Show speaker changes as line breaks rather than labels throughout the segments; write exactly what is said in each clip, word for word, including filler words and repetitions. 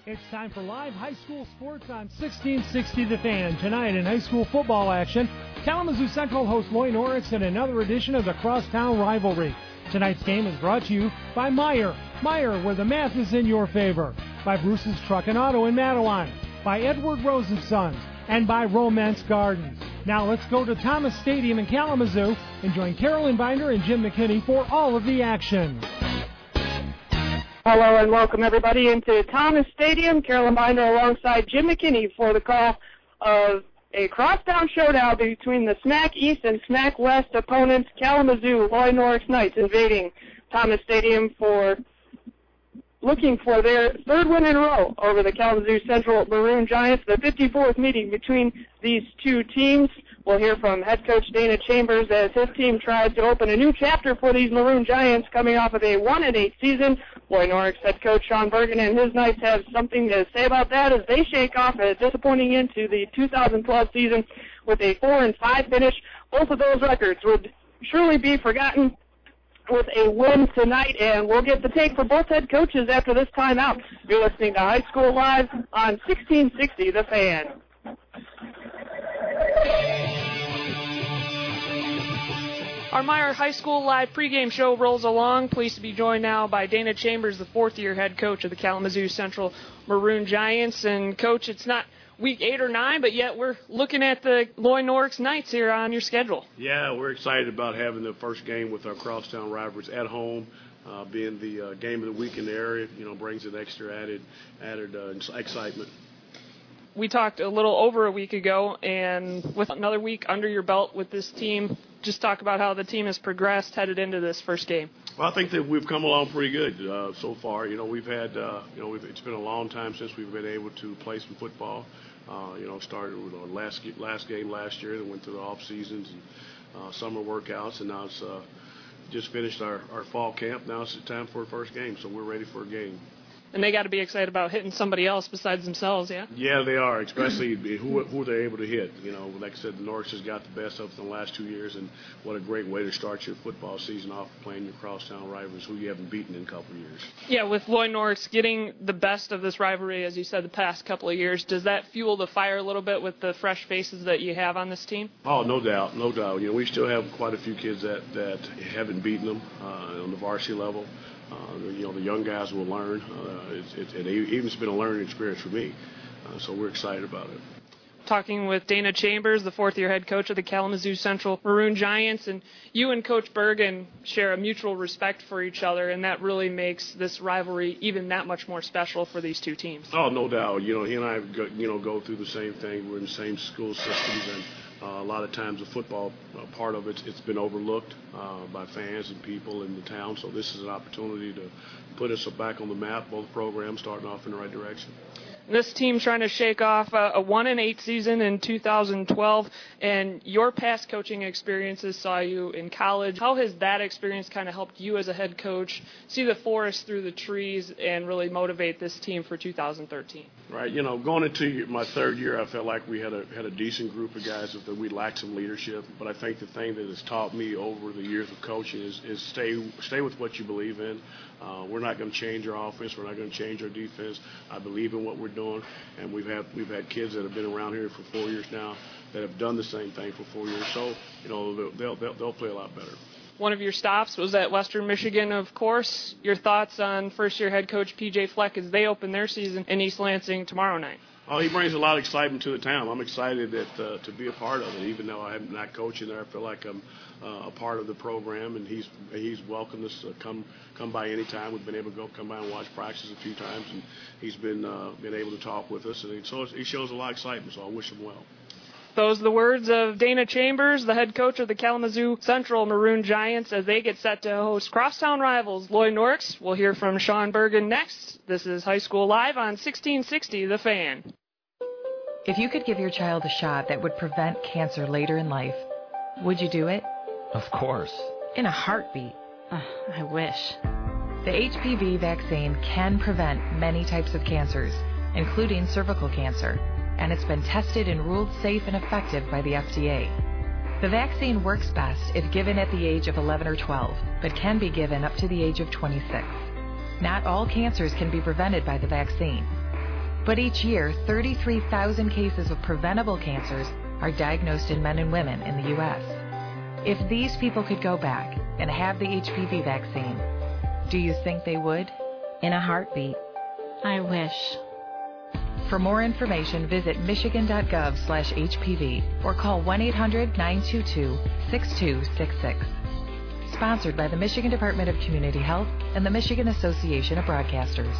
It's time for live high school sports on sixteen sixty The Fan. Tonight in high school football action, Kalamazoo Central hosts Loy Norix in another edition of the Crosstown Rivalry. Tonight's game is brought to you by Meyer. Meyer, where the math is in your favor. By Bruce's Truck and Auto in Madeline. By Edward Rose and Sons. And by Romance Gardens. Now let's go to Thomas Stadium in Kalamazoo and join Carolyn Binder and Jim McKinney for all of the action.
Hello and welcome everybody into Thomas Stadium. Carolyn Binder alongside Jim McKinney for the call of a crosstown showdown between the Smack East and Smack West opponents, Kalamazoo Loy Norix Knights, invading Thomas Stadium for looking for their third win in a row over the Kalamazoo Central Maroon Giants. The fifty-fourth meeting between these two teams. We'll hear from head coach Dana Chambers as his team tries to open a new chapter for these Maroon Giants coming off of a one and eight season. Loy Norix head coach Sean Bergen and his Knights have something to say about that as they shake off a disappointing end to the two thousand twelve season with a four and five finish. Both of those records would surely be forgotten with a win tonight, and we'll get the take for both head coaches after this timeout. You're listening to High School Live on sixteen sixty The Fan.
Our Meyer High School Live pregame show rolls along. Pleased to be joined now by Dana Chambers, the fourth-year head coach of the Kalamazoo Central Maroon Giants. And, Coach, it's not week eight or nine, but yet we're looking at the Loy Norix Knights here on your schedule.
Yeah, we're excited about having the first game with our crosstown rivals at home. Uh, being the uh, game of the week in the area, you know, brings an extra added, added uh, excitement.
We talked a little over a week ago, and with another week under your belt with this team, just talk about how the team has progressed headed into this first game.
Well, I think that we've come along pretty good uh, so far. You know, we've had, uh, you know, we've, it's been a long time since we've been able to play some football. Uh, you know, started with our last last game last year, then went through the off seasons and uh, summer workouts, and now it's uh, just finished our, our fall camp. Now it's time for a first game, so we're ready for a game.
And they got to be excited about hitting somebody else besides themselves, yeah?
Yeah, they are, especially who, who they're able to hit. You know, like I said, Norix has got the best of us in the last two years, and what a great way to start your football season off playing your crosstown rivals who you haven't beaten in a couple of years.
Yeah, with Loy Norix getting the best of this rivalry, as you said, the past couple of years, does that fuel the fire a little bit with the fresh faces that you have on this team?
Oh, no doubt, no doubt. You know, we still have quite a few kids that, that haven't beaten them uh, on the varsity level. Uh, you know, the young guys will learn. Uh, it's, it's, it, even it's been a learning experience for me, uh, so we're excited about it.
Talking with Dana Chambers, the fourth-year head coach of the Kalamazoo Central Maroon Giants, and you and Coach Bergen share a mutual respect for each other, and that really makes this rivalry even that much more special for these two teams.
Oh, no doubt. You know, he and I, go, you know, go through the same thing. We're in the same school systems, and Uh, a lot of times the football uh, part of it, it's been overlooked uh, by fans and people in the town. So this is an opportunity to put us back on the map, both programs starting off in the right direction.
This team trying to shake off a, a one and eight season in two thousand twelve, and your past coaching experiences saw you in college. How has that experience kind of helped you as a head coach see the forest through the trees and really motivate this team for two thousand thirteen?
Right, you know, going into my third year, I felt like we had a had a decent group of guys that we lacked some leadership. But I think the thing that has taught me over the years of coaching is, is stay stay with what you believe in. Uh, we're not going to change our offense. We're not going to change our defense. I believe in what we're doing, and we've had we've had kids that have been around here for four years now that have done the same thing for four years. So, you know, they'll they'll they'll play a lot better.
One of your stops was at Western Michigan, of course. Your thoughts on first-year head coach P J Fleck as they open their season in East Lansing tomorrow night?
Oh, he brings a lot of excitement to the town. I'm excited that uh, to be a part of it. Even though I'm not coaching there, I feel like I'm uh, a part of the program, and he's he's welcomed us to come come by anytime. We've been able to go come by and watch practice a few times, and he's been uh, been able to talk with us, and so he shows a lot of excitement. So I wish him well.
Those are the words of Dana Chambers, the head coach of the Kalamazoo Central Maroon Giants, as they get set to host crosstown rivals Loy Norix. We'll hear from Sean Bergen next. This is High School Live on sixteen sixty The Fan.
If you could give your child a shot that would prevent cancer later in life, would you do it?
Of course.
In a heartbeat.
Uh, I wish.
The H P V vaccine can prevent many types of cancers, including cervical cancer, and it's been tested and ruled safe and effective by the F D A. The vaccine works best if given at the age of eleven or twelve, but can be given up to the age of twenty-six. Not all cancers can be prevented by the vaccine. But each year, thirty-three thousand cases of preventable cancers are diagnosed in men and women in the U S If these people could go back and have the H P V vaccine, do you think they would?
In a heartbeat. I wish.
For more information, visit michigan.gov slash HPV or call one eight hundred nine two two six two six six. Sponsored by the Michigan Department of Community Health and the Michigan Association of Broadcasters.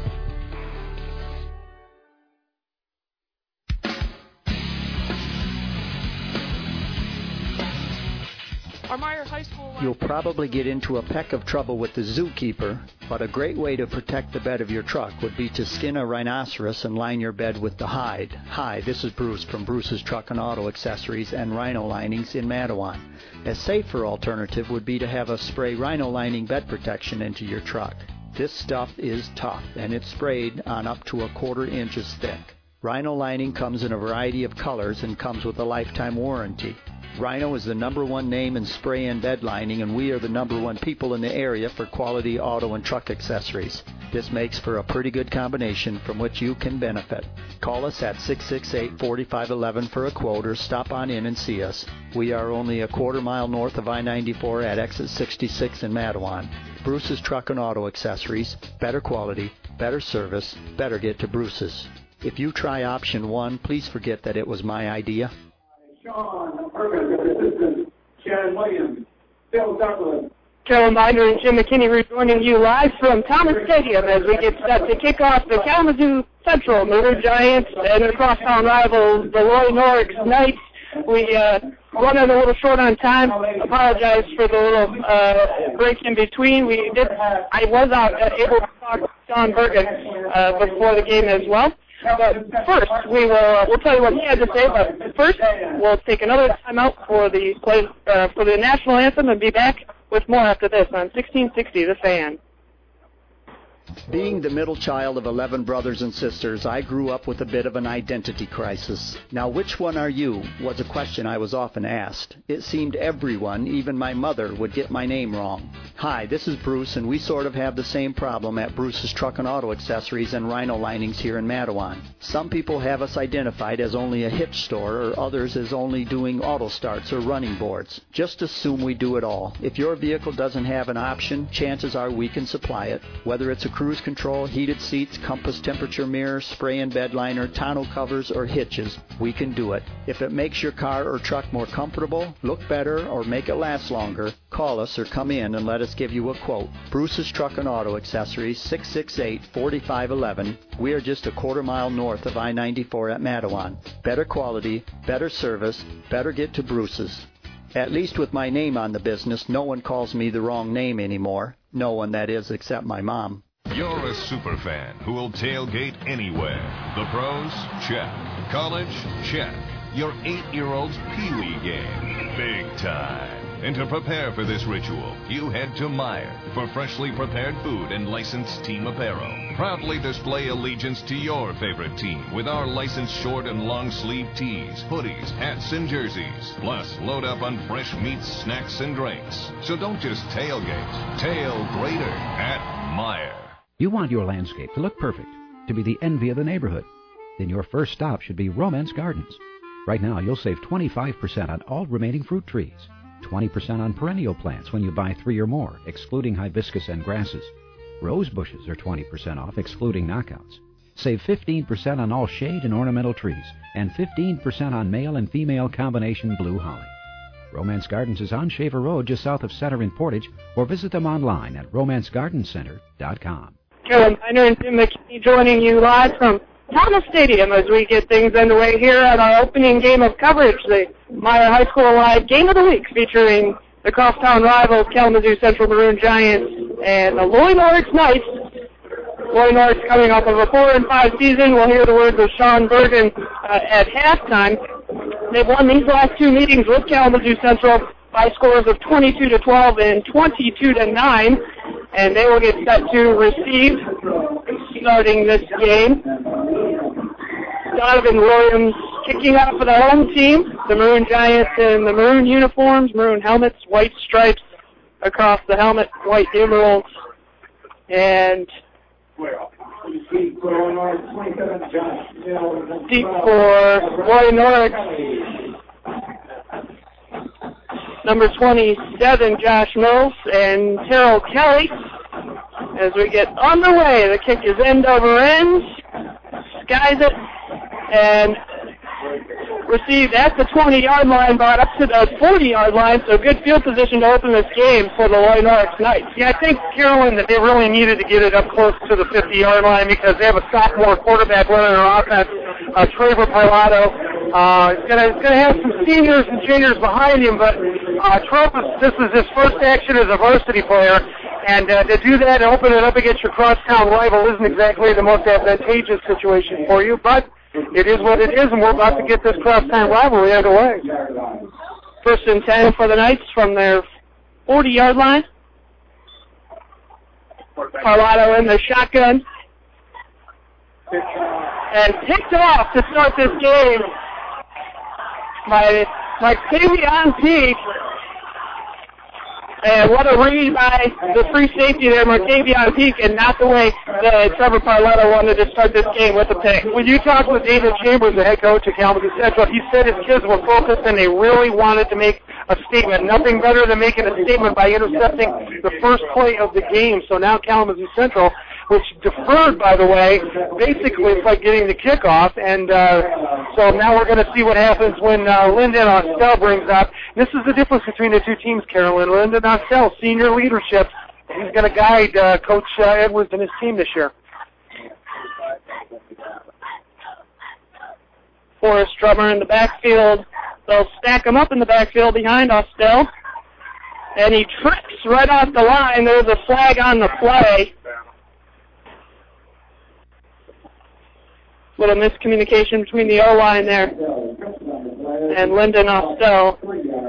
Our Meyer High School.
You'll probably get into a peck of trouble with the zookeeper, but a great way to protect the bed of your truck would be to skin a rhinoceros and line your bed with the hide. Hi, this is Bruce from Bruce's Truck and Auto Accessories and Rhino Linings in Mattawan. A safer alternative would be to have us spray rhino lining bed protection into your truck. This stuff is tough, and it's sprayed on up to a quarter inches thick. Rhino lining comes in a variety of colors and comes with a lifetime warranty. Rhino is the number one name in spray and bed lining, and we are the number one people in the area for quality auto and truck accessories. This makes for a pretty good combination from which you can benefit. Call us at six six eight, four five one one for a quote or stop on in and see us. We are only a quarter mile north of I ninety-four at exit sixty-six in Mattawan. Bruce's Truck and Auto Accessories, better quality, better service, better get to Bruce's. If you try option one, please forget that it was my idea.
Sean Perkins, assistant Shannon Williams, Phil Douglas.
Carol Miner and Jim McKinney rejoining you live from Thomas Stadium as we get set to kick off the Kalamazoo Central Maroon Giants and their crosstown rivals, the Loy Norix Knights. We uh, running a little short on time. Apologize for the little uh, break in between. We did. I was out uh, able to talk to Sean Bergen uh, before the game as well. But first, we will uh, we'll tell you what he had to say. But first, we'll take another time out for the play uh, for the national anthem and be back with more after this on sixteen sixty The Fan.
Being the middle child of eleven brothers and sisters, I grew up with a bit of an identity crisis. Now, which one are you was a question I was often asked. It seemed everyone, even my mother, would get my name wrong. Hi, this is Bruce, and we sort of have the same problem at Bruce's Truck and Auto Accessories and Rhino Linings here in Mattawan. Some people have us identified as only a hitch store, or others as only doing auto starts or running boards. Just assume we do it all. If your vehicle doesn't have an option, chances are we can supply it, whether it's a cruise control, heated seats, compass temperature mirror, spray and bed liner, tonneau covers, or hitches, we can do it. If it makes your car or truck more comfortable, look better, or make it last longer, call us or come in and let us give you a quote. Bruce's Truck and Auto Accessories, six six eight, four five one one. We are just a quarter mile north of I ninety-four at Mattawan. Better quality, better service, better get to Bruce's. At least with my name on the business, no one calls me the wrong name anymore. No one, that is, except my mom.
You're a superfan who will tailgate anywhere. The pros? Check. College? Check. Your eight-year-old's Pee-wee game? Big time. And to prepare for this ritual, you head to Meyer for freshly prepared food and licensed team apparel. Proudly display allegiance to your favorite team with our licensed short and long sleeve tees, hoodies, hats, and jerseys. Plus, load up on fresh meats, snacks, and drinks. So don't just tailgate. Tail greater at Meyer.
You want your landscape to look perfect, to be the envy of the neighborhood. Then your first stop should be Romance Gardens. Right now, you'll save twenty-five percent on all remaining fruit trees, twenty percent on perennial plants when you buy three or more, excluding hibiscus and grasses. Rose bushes are twenty percent off, excluding knockouts. Save fifteen percent on all shade and ornamental trees, and fifteen percent on male and female combination blue holly. Romance Gardens is on Shaver Road, just south of Center in Portage, or visit them online at romance garden center dot com.
Carol Miner and Jim McKinney joining you live from Thomas Stadium as we get things underway here at our opening game of coverage, the Meyer High School Live Game of the Week, featuring the crosstown rivals Kalamazoo Central Maroon Giants and the Loy Norix Knights. Loy Norix coming off of a four and five season. We'll hear the words of Sean Bergen uh, at halftime. They've won these last two meetings with Kalamazoo Central by scores of twenty-two to twelve and twenty-two to nine, and they will get set to receive starting this game. Donovan Williams kicking out for the home team. The Maroon Giants in the maroon uniforms, maroon helmets, white stripes across the helmet, white numerals, and Deep for Roy Norwich. Number twenty-seven, Josh Mills, and Terrell Kelly. As we get on the way, the kick is end over end, skies it, and received at the twenty-yard line, brought up to the forty-yard line, so good field position to open this game for the Loy Norwich Knights.
Yeah, I think, Carolyn, that they really needed to get it up close to the fifty-yard line because they have a sophomore quarterback running their offense, uh, Trevor Parlato. Uh, he's going to have some seniors and juniors behind him, but uh, Trevor, this is his first action as a varsity player, and uh, to do that and open it up against your crosstown rival isn't exactly the most advantageous situation for you, but it is what it is, and we're about to get this crosstown rivalry underway.
First and ten for the Knights from their forty-yard line. Parlato in the shotgun. And picked off to start this game by Martavion Peak. And what a read by the free safety there, Martavion Peak, and not the way that Trevor Parlato wanted to start this game with a pick.
When you talked with David Chambers, the head coach at Kalamazoo Central, he said his kids were focused and they really wanted to make a statement. Nothing better than making a statement by intercepting the first play of the game. So now Kalamazoo Central, which deferred, by the way, basically it's like getting the kickoff. And uh, so now we're going to see what happens when uh, Lyndon Austell brings up. This is the difference between the two teams, Carolyn. Lyndon Austell, senior leadership. He's going to guide uh, Coach uh, Edwards and his team this year.
Forrest Drummer in the backfield. They'll stack him up in the backfield behind Austell. And he trips right off the line. There's a flag on the play. Little miscommunication between the O-line there and Lyndon Austell.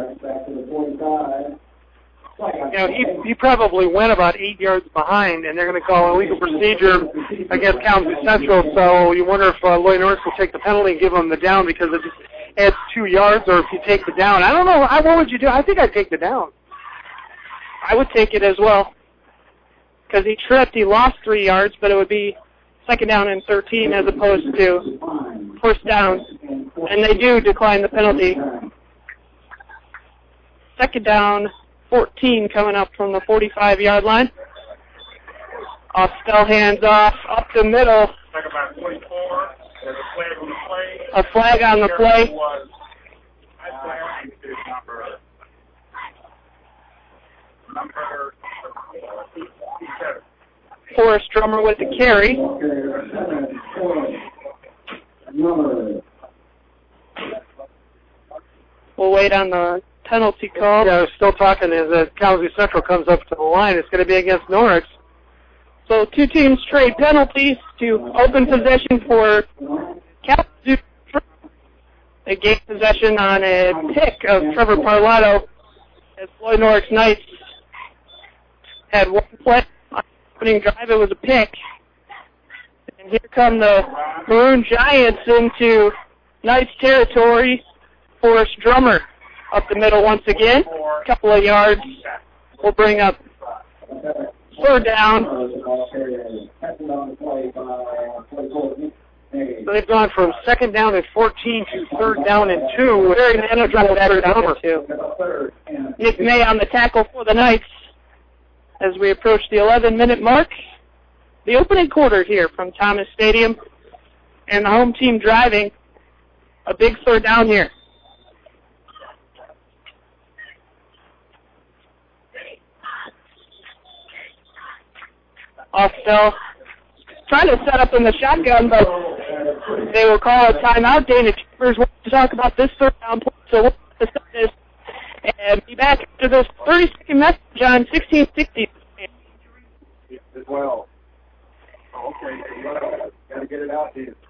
You know, he, he probably went about eight yards behind, and they're going to call illegal procedure against Kalamazoo Central. So you wonder if uh, Loy Norwich will take the penalty and give them the down because it just adds two yards, or if you take the down. I don't know. I, what would you do? I think I'd take the down.
I would take it as well because he tripped. He lost three yards, but it would be second down and thirteen as opposed to first down. And they do decline the penalty. Second down, fourteen coming up from the forty-five-yard line. Austell hands off up the middle. A flag on the play. Forrest Drummer with the carry. We'll wait on the penalty call.
Yeah, I was still talking as uh, Kalamazoo Central comes up to the line. It's going to be against Norwich.
So two teams trade penalties to open possession for Kalamazoo. They gain possession on a pick of Trevor Parlato as Loy Norwich Knights had one play on the opening drive. It was a pick. And here come the Maroon Giants into Knights territory. Forrest Drummer up the middle once again. A couple of yards will bring up third down.
So they've gone from second down and fourteen to third down and two.
Very manageable third down and two. Nick May on the tackle for the Knights as we approach the eleven-minute mark. The opening quarter here from Thomas Stadium, and the home team driving a big third down here. Austell trying to set up in the shotgun, but they will call a timeout. Dana Chambers wants to talk about this third down play, so we'll set this and be back after this thirty-second message on sixteen sixty.
As well. Oh, okay. Got to get it out here.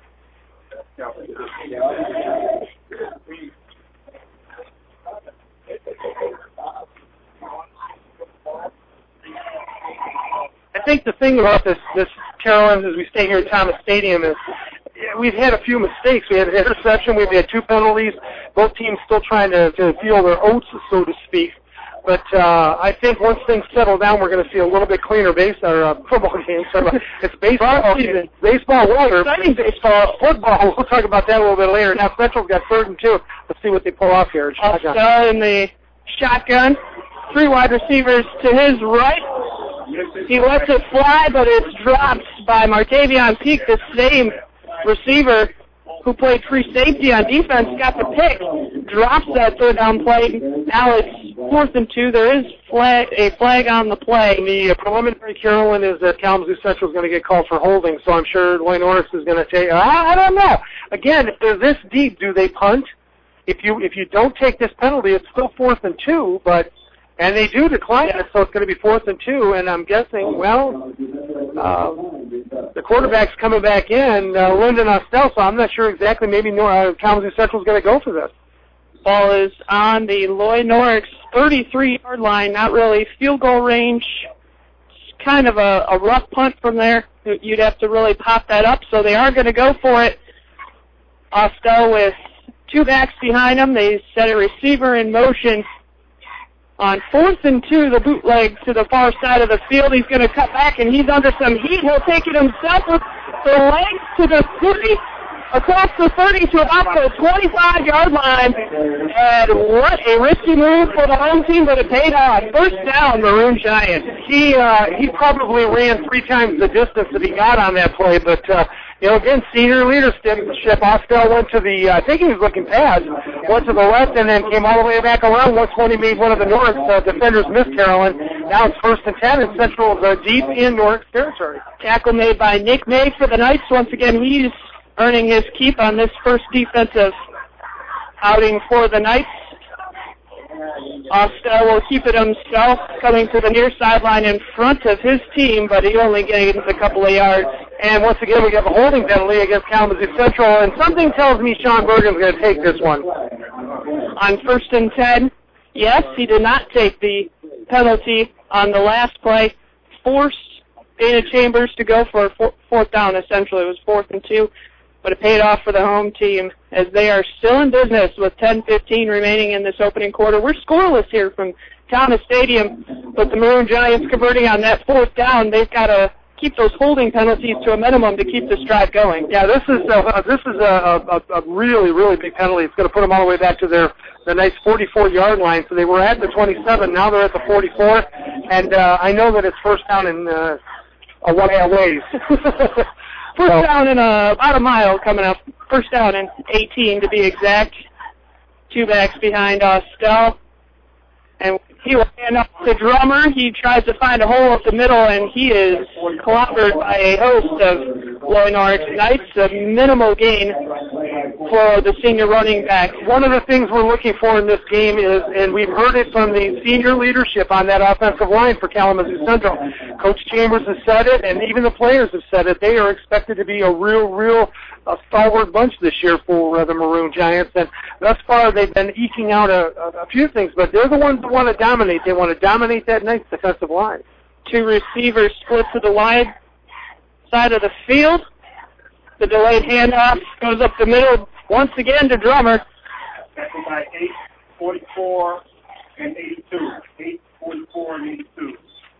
I think the thing about this, this Carolyn, as we stay here at Thomas Stadium, is we've had a few mistakes. We had an interception. We've had two penalties. Both teams still trying to, to feel their oats, so to speak.
But uh, I think once things settle down, we're going to see a little bit cleaner base or uh, football games. It's baseball season. Baseball, water. Exciting baseball. Football. We'll talk about that a little bit later. Now Central's got third and two. Let's see what they pull off here.
Shotgun. Still in the shotgun. Three wide receivers to his right. He lets it fly, but it's dropped by Martavion Peak, the same receiver who played free safety on defense, got the pick, drops that third down play. Now it's fourth and two. There is flag, a flag on the play.
The preliminary, Carolyn, is that Kalamazoo Central is going to get called for holding, so I'm sure Lloyd Norris is going to take. I, I don't know. Again, if they're this deep, do they punt? If you if you don't take this penalty, it's still fourth and two, but. And they do decline it, so it's going to be fourth and two. And I'm guessing, well, uh, the quarterback's coming back in, uh, Lyndon Ostell, so I'm not sure exactly. Maybe uh, Kalamazoo Central's going to go for this.
Ball is on the Lloyd Norris thirty-three-yard line, not really field goal range. It's kind of a, a rough punt from there. You'd have to really pop that up, so they are going to go for it. Ostell with two backs behind him. They set a receiver in motion. On fourth and two, the bootleg to the far side of the field. He's going to cut back, and he's under some heat. He'll take it himself with the legs to the thirty, across the thirty to about the twenty-five-yard line. And what a risky move for the home team, but it paid off. First down, Maroon Giants.
He uh, he probably ran three times the distance that he got on that play, but uh, you know, again, senior leadership. Ostell went to the, uh, I think he was looking pass, went to the left and then came all the way back around once when he made one of the Norris uh, defenders miss, Carolyn. Now it's first and ten, and Central is uh, deep in Norris territory.
Tackle made by Nick May for the Knights. Once again, he's earning his keep on this first defensive outing for the Knights. Ostell will keep it himself, coming to the near sideline in front of his team, but he only gains a couple of yards.
And once again, we have a holding penalty against Kalamazoo Central, and something tells me Sean Bergen's going to take this one.
On first and ten, yes, he did not take the penalty on the last play. Forced Dana Chambers to go for a fourth down, essentially. It was fourth and two, but it paid off for the home team as they are still in business with ten fifteen remaining in this opening quarter. We're scoreless here from Thomas Stadium, but the Maroon Giants converting on that fourth down. They've got to keep those holding penalties to a minimum to keep this drive going.
Yeah, this is a, this is a, a, a really, really big penalty. It's going to put them all the way back to their the nice forty-four-yard line. So they were at the twenty-seven. Now they're at the forty-four. And uh, I know that it's first down in uh, a ways.
First so. down in a, about a mile coming up. First down in eighteen to be exact. Two backs behind Ostell. And he will hand off to Drummer. He tries to find a hole up the middle, and he is clobbered by a host of Lloyd Norris Knights. A minimal gain for the senior running back.
One of the things we're looking for in this game is, and we've heard it from the senior leadership on that offensive line for Kalamazoo Central. Coach Chambers has said it, and even the players have said it. They are expected to be a real, real uh, stalwart bunch this year for uh, the Maroon Giants. And thus far, they've been eking out a, a, a few things, but they're the ones that want to dominate. They want to dominate that nice defensive line.
Two receivers split to the wide side of the field. The delayed handoff goes up the middle once again to Drummer.
By eight, forty-four, and eighty-two. eight, forty-four, and eighty-two.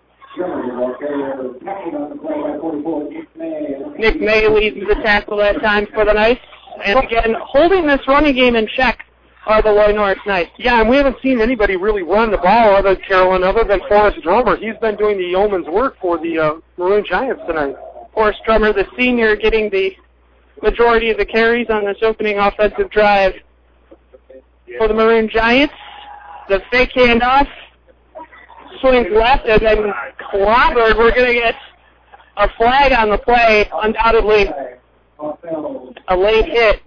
Nick May leads the tackle that time for the Knights. And again, holding this running game in check are the Lloyd Norris Knights.
Yeah, and we haven't seen anybody really run the ball other than Carolyn, other than Forrest Drummer. He's been doing the yeoman's work for the uh, Maroon Giants tonight.
Forrest Drummer, the senior, getting the majority of the carries on this opening offensive drive for the Maroon Giants. The fake handoff swings left and then clobbered. We're going to get a flag on the play, undoubtedly a late hit.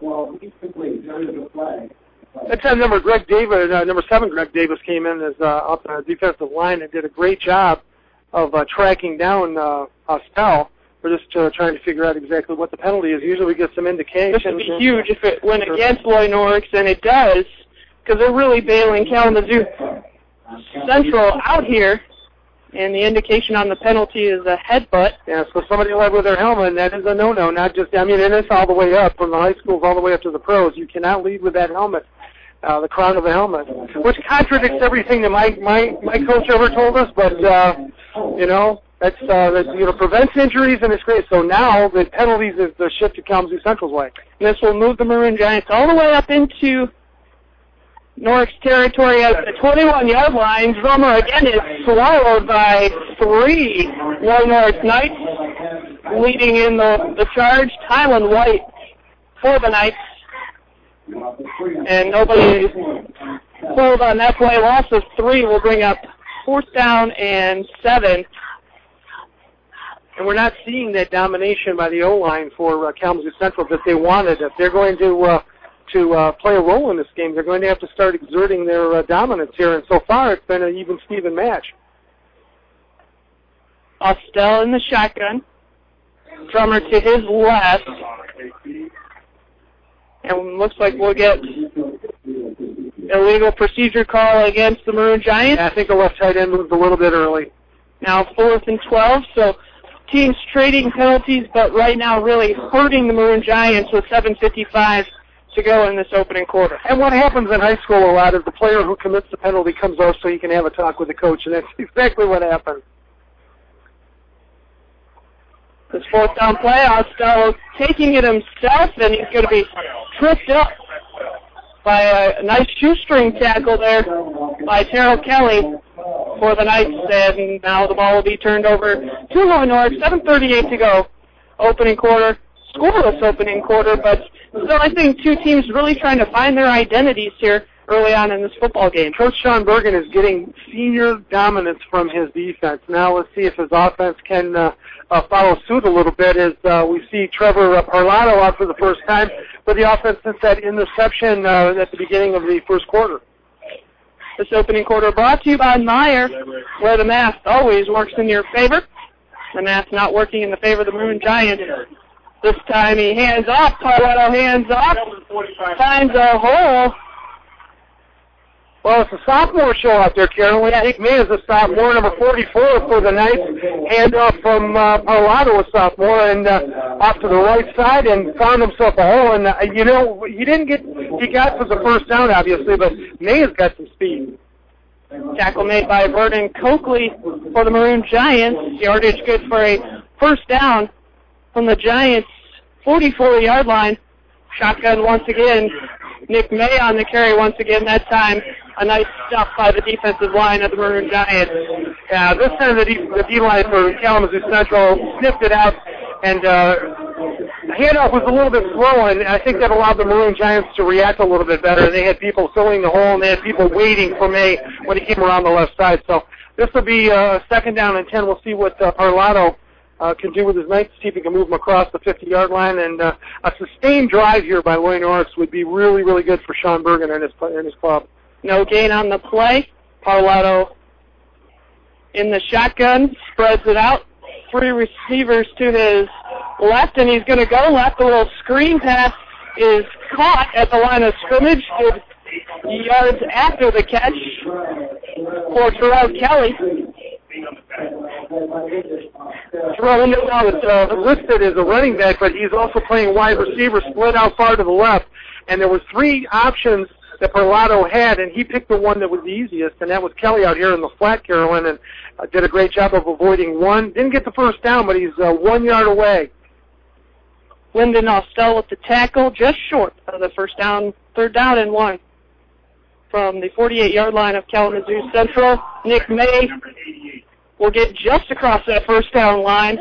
That time, number Greg Davis, uh, number seven, Greg Davis came in as uh, up the defensive line and did a great job of uh, tracking down uh, Ostell. We're just uh, trying to figure out exactly what the penalty is. Usually we get some indication.
This would be huge if it went against Lloyd Norris, and it does, because they're really bailing Kalamazoo Central out here, and the indication on the penalty is a headbutt.
Yeah, so somebody led with their helmet, and that is a no-no. Not just, I mean, it is all the way up, from the high schools all the way up to the pros. You cannot lead with that helmet. uh, the crown of the helmet, which contradicts everything that my my my coach ever told us. But uh, you know, that's uh, that you know prevents injuries and it's great. So now the penalties is the shift to Kalamazoo Central's way.
This will move the Maroon Giants all the way up into Norrick's territory at the twenty-one-yard line. Drummer again is swallowed by three Roy Norris Knights, leading in the, the charge. Tylen White for the Knights. And nobody pulled on that play. Loss of three will bring up fourth down and seven.
And we're not seeing that domination by the O-line for uh, Kalamazoo Central that they wanted. If they're going to uh, to uh, play a role in this game, they're going to have to start exerting their uh, dominance here. And so far, it's been an even Steven match.
Austell in the shotgun. Drummer to his left. And looks like we'll get illegal procedure call against the Maroon Giants.
Yeah, I think the left tight end moved a little bit early.
Now fourth and twelve, so teams trading penalties, but right now really hurting the Maroon Giants with seven fifty-five to go in this opening quarter.
And what happens in high school a lot is the player who commits the penalty comes off so he can have a talk with the coach, and that's exactly what happened.
This fourth down play, Austell taking it himself, and he's going to be tripped up by a nice shoestring tackle there by Terrell Kelly for the Knights, and now the ball will be turned over to Roy Norrick. seven thirty-eight to go, opening quarter, scoreless opening quarter, but still I think two teams really trying to find their identities here early on in this football game.
Coach Sean Bergen is getting senior dominance from his defense. Now let's see if his offense can uh, uh, follow suit a little bit as uh, we see Trevor uh, Parlato out for the first time for the offense since that interception uh, at the beginning of the first quarter.
This opening quarter brought to you by Meyer, where the math always works in your favor. The math not working in the favor of the Maroon Giants. This time he hands off. Parlato hands off. Finds a hole.
Well, it's a sophomore show out there, Carolyn. Nick May is a sophomore, number forty-four for the Knights. Hand off from uh, Parlato, a sophomore, and uh, off to the right side and found himself a hole. And, uh, you know, he didn't get, he got for the first down, obviously, but May has got some speed.
Tackle made by Vernon Coakley for the Maroon Giants. Yardage good for a first down from the Giants' forty-four-yard line. Shotgun once again. Nick May on the carry once again. That time a nice stuff by the defensive line of the Maroon Giants.
Yeah, this time the, D- the D-line for Kalamazoo Central sniffed it out, and uh, the handoff was a little bit slow, and I think that allowed the Maroon Giants to react a little bit better. They had people filling the hole, and they had people waiting for May when he came around the left side. So this will be uh, second down and ten. We'll see what uh, Parlato Uh, can do with his Knights, see if he can move them across the fifty-yard line. And uh, a sustained drive here by Roy Norris would be really, really good for Sean Bergen and his, and his club.
No gain on the play. Parlato in the shotgun, spreads it out. Three receivers to his left, and he's going to go left. The little screen pass is caught at the line of scrimmage. Good yards after the catch for Terrell Kelly.
Terrell now is uh, listed as a running back, but he's also playing wide receiver, split out far to the left. And there was three options that Parlato had, and he picked the one that was the easiest, and that was Kelly out here in the flat, Carolyn, and uh, did a great job of avoiding one. Didn't get the first down, but he's uh, one yard away.
Lyndon Austell with the tackle, just short of the first down, third down and one. From the forty-eight-yard line of Kalamazoo Central, Nick May will get just across that first down line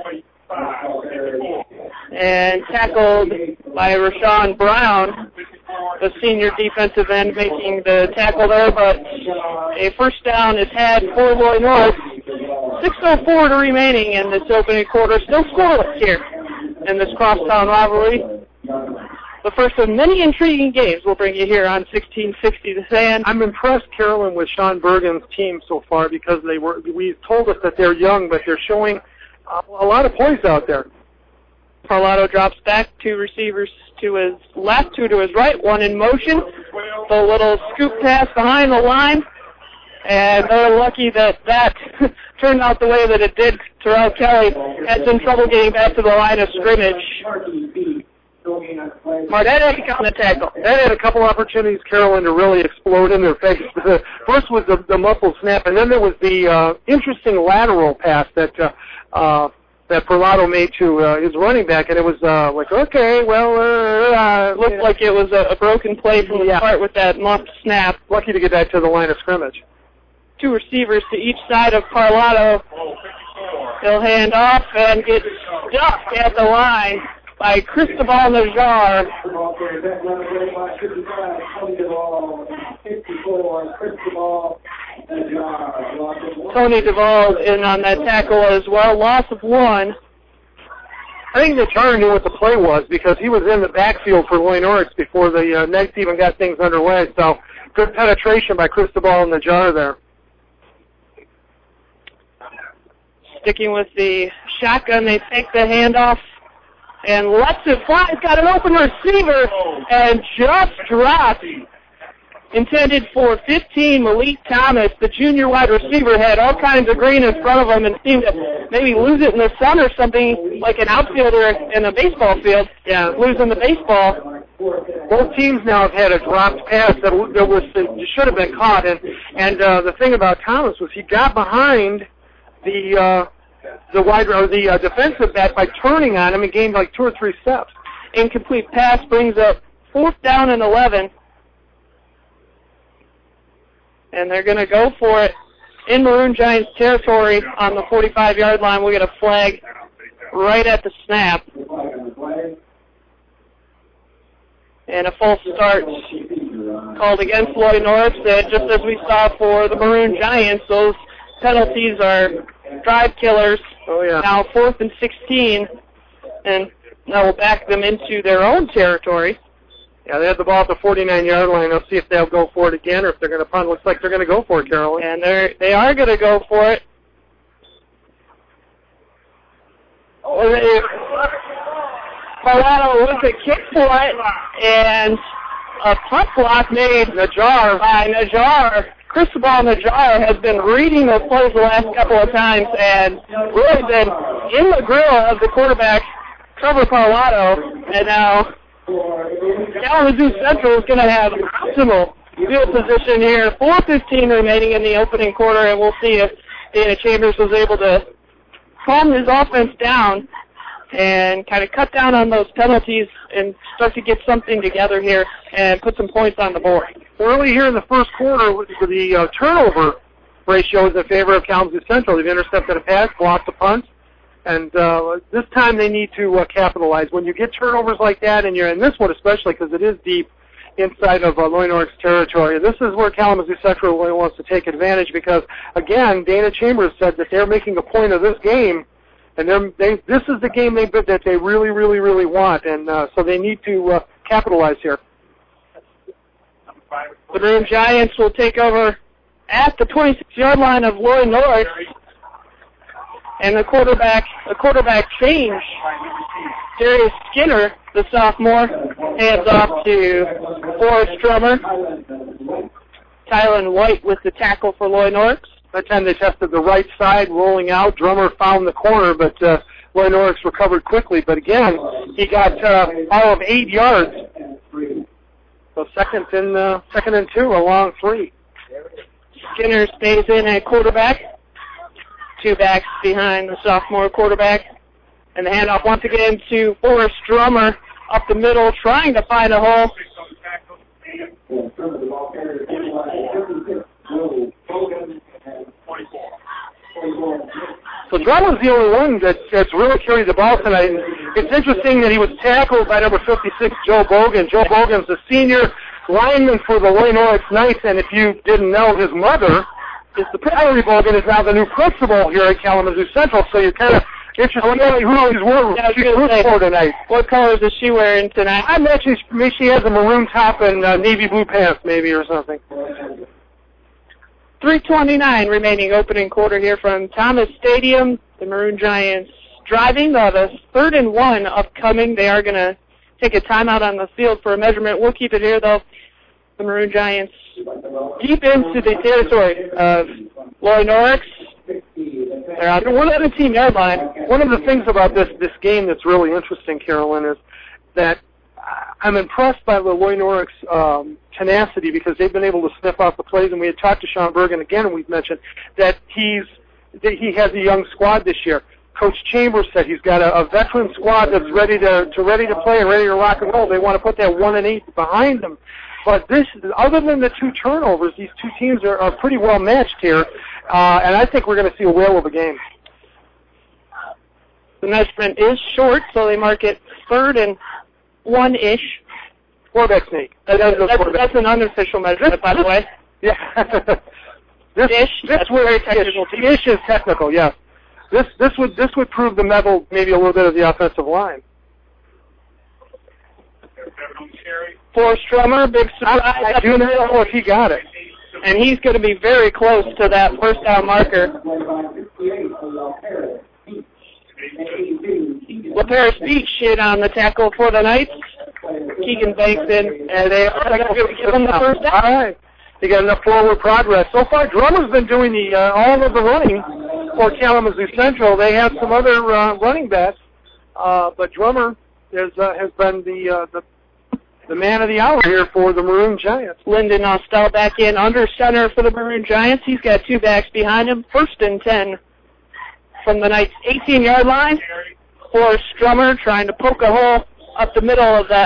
and tackled by Rashawn Brown, the senior defensive end, making the tackle there, but a first down is had for Roy Norris. six oh four to remaining in this opening quarter. Still scoreless here in this crosstown rivalry. The first of many intriguing games we'll bring you here on sixteen sixty The Fan.
I'm impressed, Carolyn, with Sean Bergen's team so far because they were. We told us that they're young, but they're showing a, a lot of poise out there.
Parlato drops back, two receivers to his left, two to his right, one in motion. The little scoop pass behind the line, and they're lucky that that turned out the way that it did. Terrell Kelly had some trouble getting back to the line of scrimmage. Martinez on the tackle.
That had a couple opportunities, Carolyn, to really explode in their face. The first was the, the muffled snap, and then there was the uh, interesting lateral pass that uh, uh, that Perlato made to uh, his running back, and it was uh, like, okay, well, uh, uh,
looked yeah. like it was a, a broken play from the
yeah.
start with that muffed snap.
Lucky to get back to the line of scrimmage.
Two receivers to each side of Parlato. He'll hand off and get stuck at the line by Cristobal Najar. Tony Duvall in on that tackle as well. Loss of one.
I think Najar knew what the play was because he was in the backfield for Loy Norwich before the uh, Knights even got things underway. So good penetration by Cristobal Najar there.
Sticking with the shotgun, they take the handoff and lets it fly. He's got an open receiver and just dropped. Intended for fifteen, Malik Thomas, the junior wide receiver, had all kinds of green in front of him and seemed to maybe lose it in the sun or something, like an outfielder in a baseball field. Yeah, losing the baseball.
Both teams now have had a dropped pass that, that was that should have been caught. And and uh, the thing about Thomas was he got behind the uh, the wide or the uh, defensive back by turning on him and gained like two or three steps.
Incomplete pass brings up fourth down and eleven. And they're going to go for it in Maroon Giants territory on the forty-five-yard line. We'll get a flag right at the snap. And a false start called against Loy Norwich. Just as we saw for the Maroon Giants, those penalties are drive killers.
Oh, yeah.
Now fourth and sixteen, and that will back them into their own territory.
Yeah, they have the ball at the forty-nine-yard line. They'll see if they'll go for it again or if they're going to punt. Looks like they're going to go for it, Carolyn.
And they're, they are going to go for it. Parlato with a kick for it, and a punt block made
Najar.
by Najar. Cristobal Najar has been reading those plays the last couple of times and really been in the grill of the quarterback, Trevor Parlato, and now Kalamazoo Central is going to have optimal field position here. four fifteen remaining in the opening quarter, and we'll see if Dana Chambers was able to calm his offense down and kind of cut down on those penalties and start to get something together here and put some points on the board.
Early here in the first quarter, the uh, turnover ratio is in favor of Kalamazoo Central. They've intercepted a pass, blocked a punt. And uh, this time they need to uh, capitalize. When you get turnovers like that, and you're in this one especially because it is deep inside of uh, Loy Norwich territory, this is where Kalamazoo Central really wants to take advantage because, again, Dana Chambers said that they're making a point of this game, and they're, they, this is the game they, that they really, really, really want, and uh, so they need to uh, capitalize here.
The Maroon Giants will take over at the twenty-six-yard line of Loy Norwich. And the quarterback, the quarterback change. Darius Skinner, the sophomore, hands off to Forrest Drummer. Tylen White with the tackle for Loy Norwich.
That time they tested the right side, rolling out. Drummer found the corner, but uh, Loy Norwich recovered quickly. But again, he got uh, all of eight yards. So second and uh, second and two, a long three.
Skinner stays in at quarterback. Two backs behind the sophomore quarterback. And the handoff once again to Forrest Drummer up the middle, trying to find a hole.
So Drummer's the only one that, that's really carried the ball tonight. And it's interesting that he was tackled by number fifty-six, Joe Bogan. Joe Bogan's the senior lineman for the Loy Norwich Knights, and if you didn't know, his mother is the Valerie Bogan is now the new principal here at Kalamazoo Central, so you're kind of interested in who he's wearing yeah, for tonight.
What colors is she wearing tonight?
I bet she, maybe she has a maroon top and uh, navy blue pants maybe or something.
three twenty-nine remaining opening quarter here from Thomas Stadium. The Maroon Giants driving. Uh, the third and one upcoming. They are going to take a timeout on the field for a measurement. We'll keep it here, though. The Maroon Giants deep into the territory of Loy Norwich. They're out there. One seventeen-yard line.
One of the things about this, this game that's really interesting, Carolyn, is that I'm impressed by Loy Norrick's um, tenacity because they've been able to sniff out the plays, and we had talked to Sean Bergen again, and we've mentioned that he's that he has a young squad this year. Coach Chambers said he's got a, a veteran squad that's ready to, to ready to play and ready to rock and roll. They want to put that one and eight behind them. But this, other than the two turnovers, these two teams are, are pretty well matched here, uh, and I think we're going to see a whale of a game.
The measurement is short, so they mark it third and one-ish.
Quarterback sneak.
That, that's, that's, that's an unofficial measurement, by the way.
Yeah. This,
ish.
This
That's
would,
very technical.
Ish, ish is technical, yes. This this would this would prove the metal, maybe a little bit of the offensive line.
For Strummer, big surprise.
I, I do not know if he got it.
And he's going to be very close to that first down marker. LaParis Beach hit on the tackle for the Knights. Keegan Banks in, and they are going to give him the first down.
All right. They got enough forward progress. So far, Drummer's been doing the uh, all of the running for Kalamazoo Central. They have some other uh, running backs, uh, but Drummer has uh, has been the, uh, the the man of the hour here for the Maroon Giants.
Lyndon Nostell back in under center for the Maroon Giants. He's got two backs behind him. First and ten from the Knights' eighteen-yard line. For Strummer trying to poke a hole up the middle of that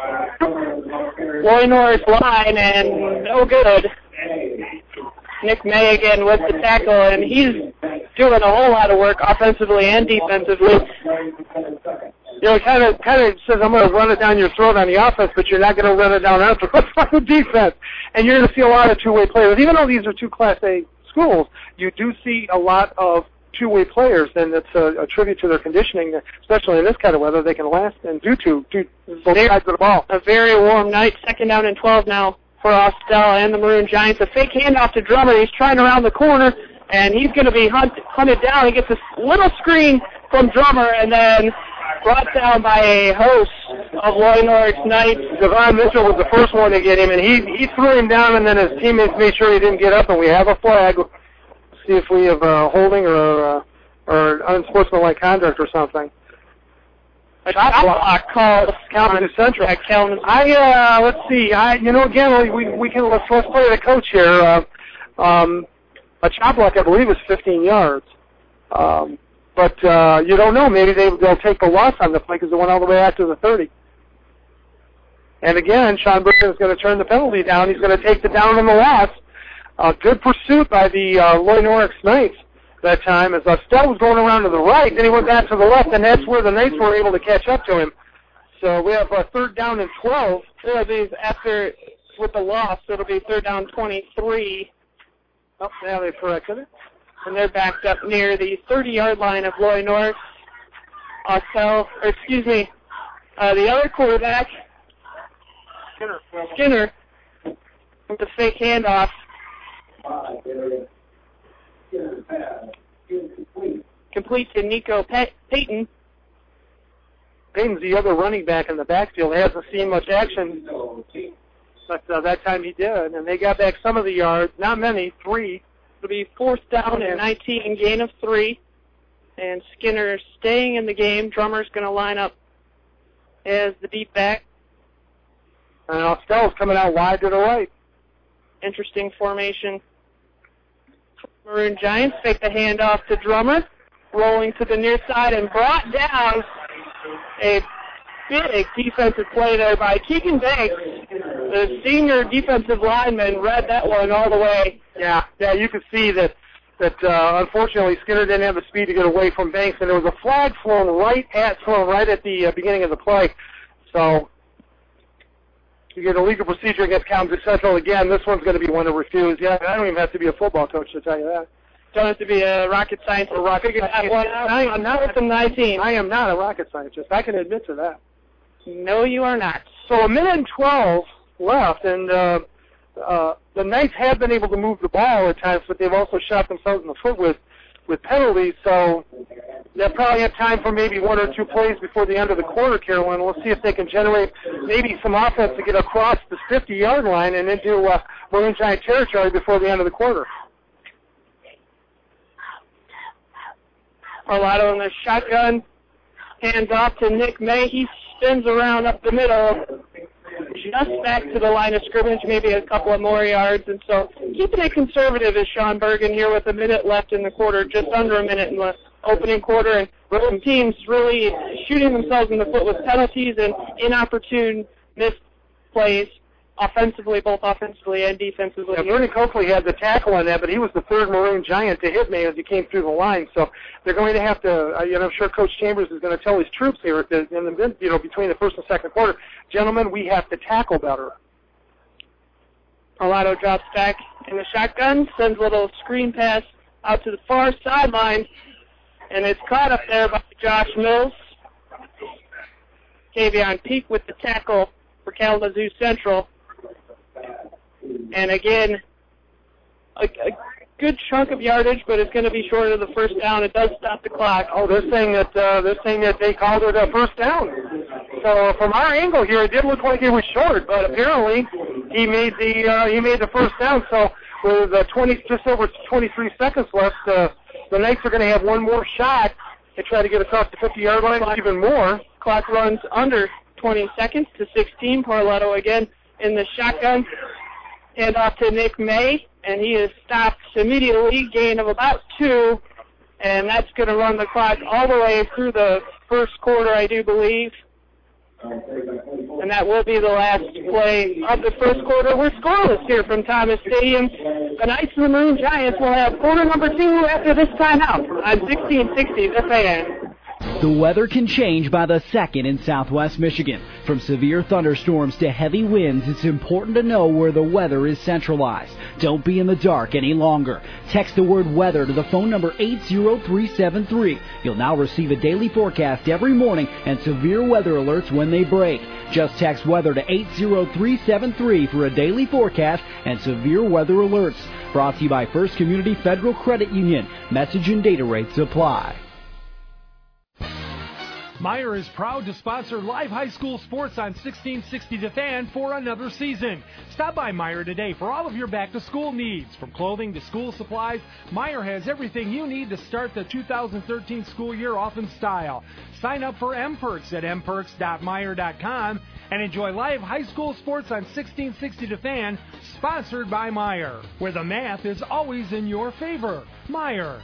Loy Norris line, and no good. Nick May again with the tackle, and he's doing a whole lot of work offensively and defensively.
You know, it kind of kind of says, I'm going to run it down your throat on the offense, but you're not going to run it down our throat on the defense. And you're going to see a lot of two-way players. Even though these are two Class A schools, you do see a lot of two-way players, and it's a, a tribute to their conditioning, especially in this kind of weather. They can last and do two, do both sides of the ball.
A very warm night, second down and twelve now for Ostell and the Maroon Giants. A fake handoff to Drummer. He's trying around the corner, and he's going to be hunt, hunted down. He gets a little screen from Drummer, and then brought down by a host of Loy Norrick's Knights.
Devon Mitchell was the first one to get him, and he he threw him down, and then his teammates made sure he didn't get up, and we have a flag. See if we have uh, holding or uh, or unsportsmanlike conduct or something.
A shot block called
Kalamazoo Central.
At Kalamazoo.
I uh, let's see. I you know again we we can let's let's play the coach here. Uh, um, a chop block I believe is fifteen yards, um, but uh, you don't know. Maybe they they'll take the loss on the play because it went all the way out to the thirty. And again, Sean Bergen is going to turn the penalty down. He's going to take the down on the loss. Uh, good pursuit by the uh, Loy Norrick's Knights that time as Ostell was going around to the right, then he went back to the left, and that's where the Knights were able to catch up to him. So we have a third down and twelve.
It'll be after, with the loss, it'll be third down twenty-three.
Oh, now they've corrected it.
And they're backed up near the thirty-yard line of Loy Norrick. Ostell, or excuse me, uh, the other quarterback,
Skinner,
Skinner, with the fake handoff. Complete to Nico Pay- Payton.
Payton's the other running back in the backfield. He hasn't seen much action, but uh, that time he did, and they got back some of the yards. Not many, three.
It'll be fourth down and nineteen, gain of three. And Skinner staying in the game. Drummer's going to line up as the deep back.
And Ostell's coming out wide to the right.
Interesting formation. Maroon Giants fake the handoff to Drummer, rolling to the near side and brought down. A big defensive play there by Keegan Banks. The senior defensive lineman read that one all the way.
Yeah, yeah, you could see that. That uh, unfortunately Skinner didn't have the speed to get away from Banks, and there was a flag thrown right at thrown right at the uh, beginning of the play. So you get a legal procedure against Kalamazoo Central again. This one's going to be one to refuse. Yeah, I don't even have to be a football coach to tell you that.
Don't have to be a rocket scientist
or rocket
figure that one out. I am not with nineteen.
I am not a rocket scientist. I can admit to that.
No, you are not.
So a minute and twelve left, and uh, uh, the Knights have been able to move the ball at times, but they've also shot themselves in the foot with with penalties. So they'll probably have time for maybe one or two plays before the end of the quarter, Carolina. We'll see if they can generate maybe some offense to get across the fifty-yard line and into uh, Maroon Giant territory before the end of the quarter.
Arlotto in the shotgun, hands off to Nick May. He spins around up the middle just back to the line of scrimmage, maybe a couple of more yards. And so keeping it conservative is Sean Bergen here with a minute left in the quarter, just under a minute in the opening quarter. And both teams really shooting themselves in the foot with penalties and inopportune missed plays. Offensively, both offensively and defensively.
Yeah, Vernon Coakley had the tackle on that, but he was the third Maroon Giant to hit me as he came through the line. So they're going to have to, uh, you know, I'm sure Coach Chambers is going to tell his troops here, at the, in the, you know, between the first and second quarter, gentlemen, we have to tackle better.
Parlato drops back in the shotgun, sends a little screen pass out to the far sideline, and it's caught up there by Josh Mills. Tavion Peak with the tackle for Kalamazoo Central. And again, a, a good chunk of yardage, but it's going to be short of the first down. It does stop the clock.
Oh, they're saying that uh, they're saying that they called it a first down. So from our angle here, it did look like it was short, but apparently he made the uh, he made the first down. So with uh, twenty just over twenty-three seconds left, uh, the Knights are going to have one more shot to try to get across the fifty-yard line, even more.
Clock runs under twenty seconds to sixteen. Parlato again in the shotgun. Hand off to Nick May, and he is stopped immediately, gain of about two, and that's going to run the clock all the way through the first quarter, I do believe. And that will be the last play of the first quarter. We're scoreless here from Thomas Stadium. The Knights and the Maroon Giants will have quarter number two after this timeout on sixteen sixty The Fan.
The weather can change by the second in southwest Michigan. From severe thunderstorms to heavy winds, it's important to know where the weather is centralized. Don't be in the dark any longer. Text the word weather to the phone number eight zero three seven three. You'll now receive a daily forecast every morning and severe weather alerts when they break. Just text weather to eight zero three seven three for a daily forecast and severe weather alerts. Brought to you by First Community Federal Credit Union. Message and data rates apply.
Meyer is proud to sponsor live high school sports on sixteen sixty The Fan for another season. Stop by Meyer today for all of your back-to-school needs. From clothing to school supplies, Meyer has everything you need to start the two thousand thirteen school year off in style. Sign up for M Perks at m perks dot meyer dot com and enjoy live high school sports on sixteen sixty The Fan, sponsored by Meyer, where the math is always in your favor. Meyer.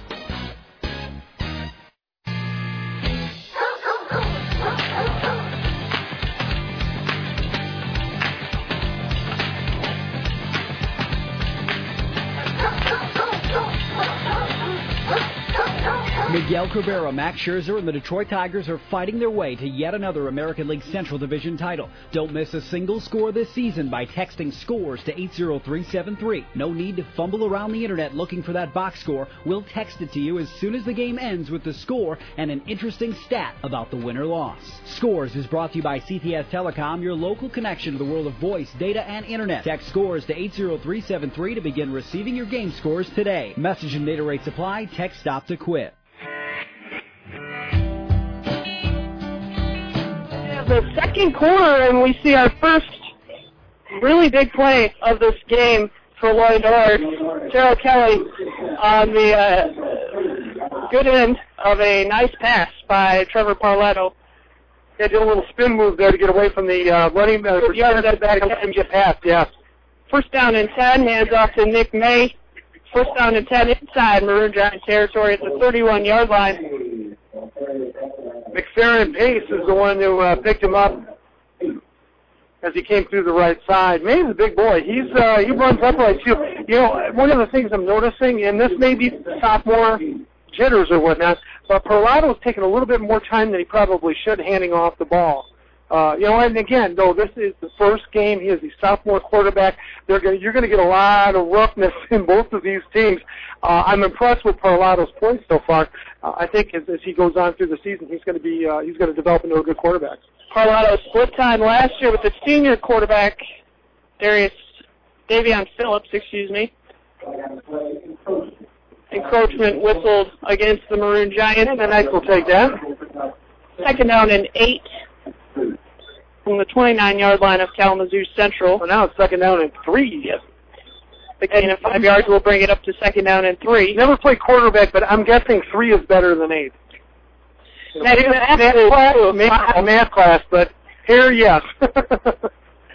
Miguel Cabrera, Max Scherzer, and the Detroit Tigers are fighting their way to yet another American League Central Division title. Don't miss a single score this season by texting SCORES to eight zero three seven three. No need to fumble around the internet looking for that box score. We'll text it to you as soon as the game ends with the score and an interesting stat about the win or loss. SCORES is brought to you by C T S Telecom, your local connection to the world of voice, data, and internet. Text SCORES to eight zero three seven three to begin receiving your game scores today. Message and data rates apply. Text STOP to quit.
The second quarter, and we see our first really big play of this game for Lloyd North. Terrell Kelly on the uh, good end of a nice pass by Trevor Parlato.
They did a little spin move there to get away from the uh, running uh, for
yards
that back and get past. Yeah.
First down and ten, hands off to Nick May. First down and ten inside Maroon Giant territory at the thirty-one-yard line.
McFerrin Pace is the one who uh, picked him up as he came through the right side. May's a big boy. He's uh, he runs upright too. You know, one of the things I'm noticing, and this may be sophomore jitters or whatnot, but Parlato's taking a little bit more time than he probably should handing off the ball. Uh, you know, and again, though, this is the first game. He is the sophomore quarterback. They're gonna, you're going to get a lot of roughness in both of these teams. Uh, I'm impressed with Parlato's points so far. Uh, I think as, as he goes on through the season, he's going to be uh, he's going to develop into a good quarterback.
Parlato split time last year with the senior quarterback, Darius Davion Phillips, excuse me. Encroachment whistled against the Maroon Giants.
And the Knights will take that.
Second down and eight from the twenty-nine-yard line of Kalamazoo Central.
So now it's second down and three. Yes.
The gain of five yards will bring it up to second down and three.
Never played quarterback, but I'm guessing three is better than eight.
That is
math, math, math, math class, but here, yes.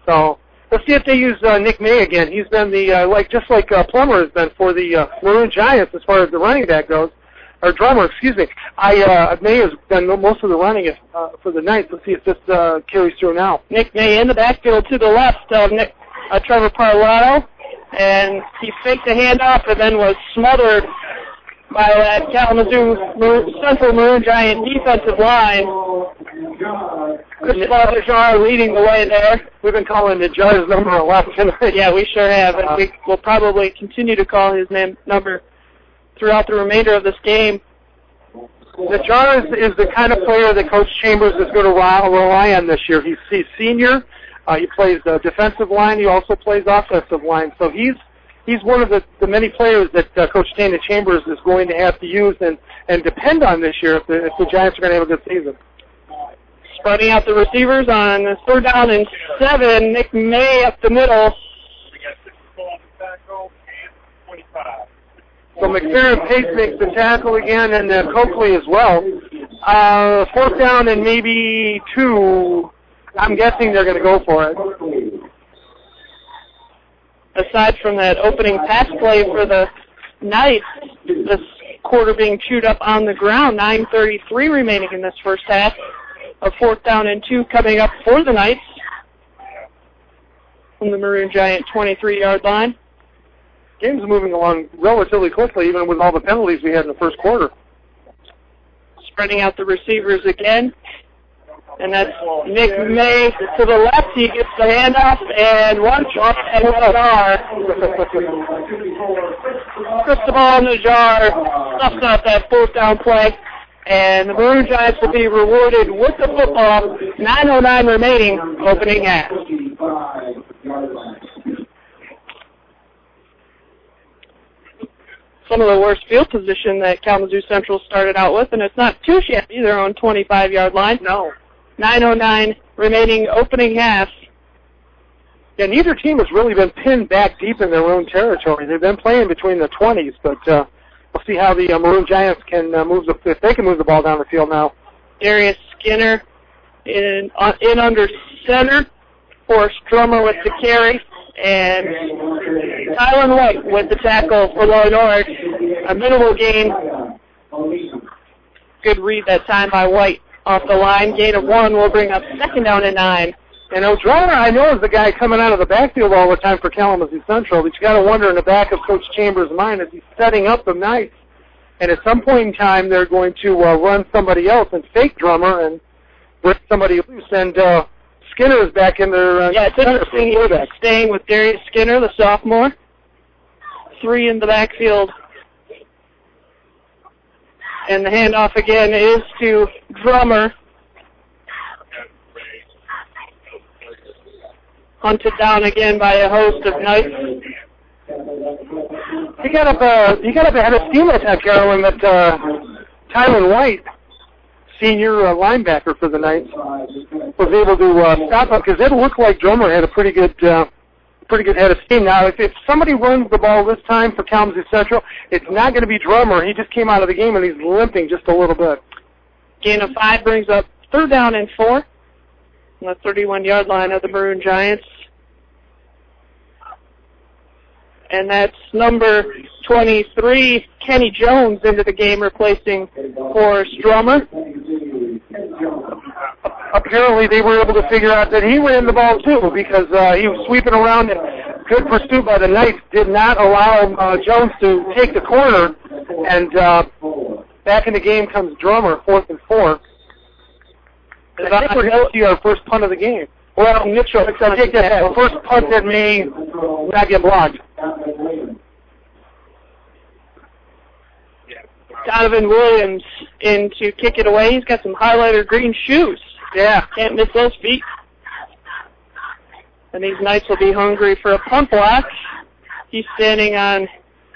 So let's see if they use uh, Nick May again. He's been the, uh, like just like uh, Plummer has been for the uh, Maroon Giants as far as the running back goes. Or drummer, excuse me. I uh, May has done most of the running uh, for the Knights. Let's see if this uh, carries through now.
Nick May in the backfield to the left of Nick, uh, Trevor Parlato, and he faked the handoff and then was smothered by that Kalamazoo Mar- Central Maroon Giant defensive line. Christopher Najar leading the way there.
We've been calling Najar's number a lot tonight.
Yeah, we sure have, and we will probably continue to call his name number throughout the remainder of this game.
Najar is, is the kind of player that Coach Chambers is going to rely on this year. He's, he's senior. Uh, he plays uh, defensive line. He also plays offensive line. So he's he's one of the, the many players that uh, Coach Dana Chambers is going to have to use and, and depend on this year if the, if the Giants are going to have a good season.
Spreading out the receivers on third down and seven. Nick May up the middle.
So McPherson Pace makes the tackle again, and uh, Coakley as well. Uh, fourth down and maybe two. I'm guessing they're going to go for it.
Aside from that opening pass play for the Knights, this quarter being chewed up on the ground. nine thirty-three remaining in this first half. A fourth down and two coming up for the Knights from the Maroon Giant twenty-three-yard line.
Game's moving along relatively quickly, even with all the penalties we had in the first quarter.
Spreading out the receivers again. And that's Nick May to the left. He gets the handoff, and one shot, and Najar. Cristobal Najar stuffs out that fourth down play. And the Maroon Giants will be rewarded with the football. nine oh nine remaining, opening half. Some of the worst field position that Kalamazoo Central started out with, and it's not too shabby. They're on twenty-five-yard line.
No.
nine oh nine remaining, opening half.
Yeah, neither team has really been pinned back deep in their own territory. They've been playing between the twenties, but uh, we'll see how the uh, Maroon Giants can uh, move the, if they can move the ball down the field now.
Darius Skinner in uh, in under center. Forrest Drummer with the carry. And Tylen White with the tackle for Loy Norwich. A minimal gain. Good read that time by White off the line. Gain of one will bring up second down and nine.
And O'Dryer, I know, is the guy coming out of the backfield all the time for Kalamazoo Central, but you got to wonder in the back of Coach Chambers' mind as he's setting up the Knights. And at some point in time, they're going to uh, run somebody else and fake Drummer and break somebody loose. And uh, Skinner is back in their uh,
yeah, it's interesting. He's staying with Darius Skinner, the sophomore. Three in the backfield. And the handoff again is to Drummer. Hunted down again by a host of Knights.
He got up. Uh, he got up ahead of steam at that, Carolyn. That uh, Tylen White, senior uh, linebacker for the Knights, was able to uh, stop him because it looked like Drummer had a pretty good, uh, pretty good head of steam. Now, if, if somebody runs the ball this time for Kalamazoo Central, it's not going to be Drummer. He just came out of the game and he's limping just a little bit.
Gain of five brings up third down and four on the thirty-one-yard line of the Maroon Giants. And that's number twenty-three, Kenny Jones, into the game, replacing Forrest Drummer.
Apparently they were able to figure out that he ran the ball too because uh, he was sweeping around and good pursuit by the Knights did not allow uh, Jones to take the corner. And uh, back in the game comes Drummer, fourth and four. And I think we're going to see our first punt of the game. Well, Mitchell, I take that back. First punt that may not get blocked.
Donovan Williams in to kick it away. He's got some highlighter green shoes.
Yeah.
Can't miss those feet. And these Knights will be hungry for a punt block. He's standing on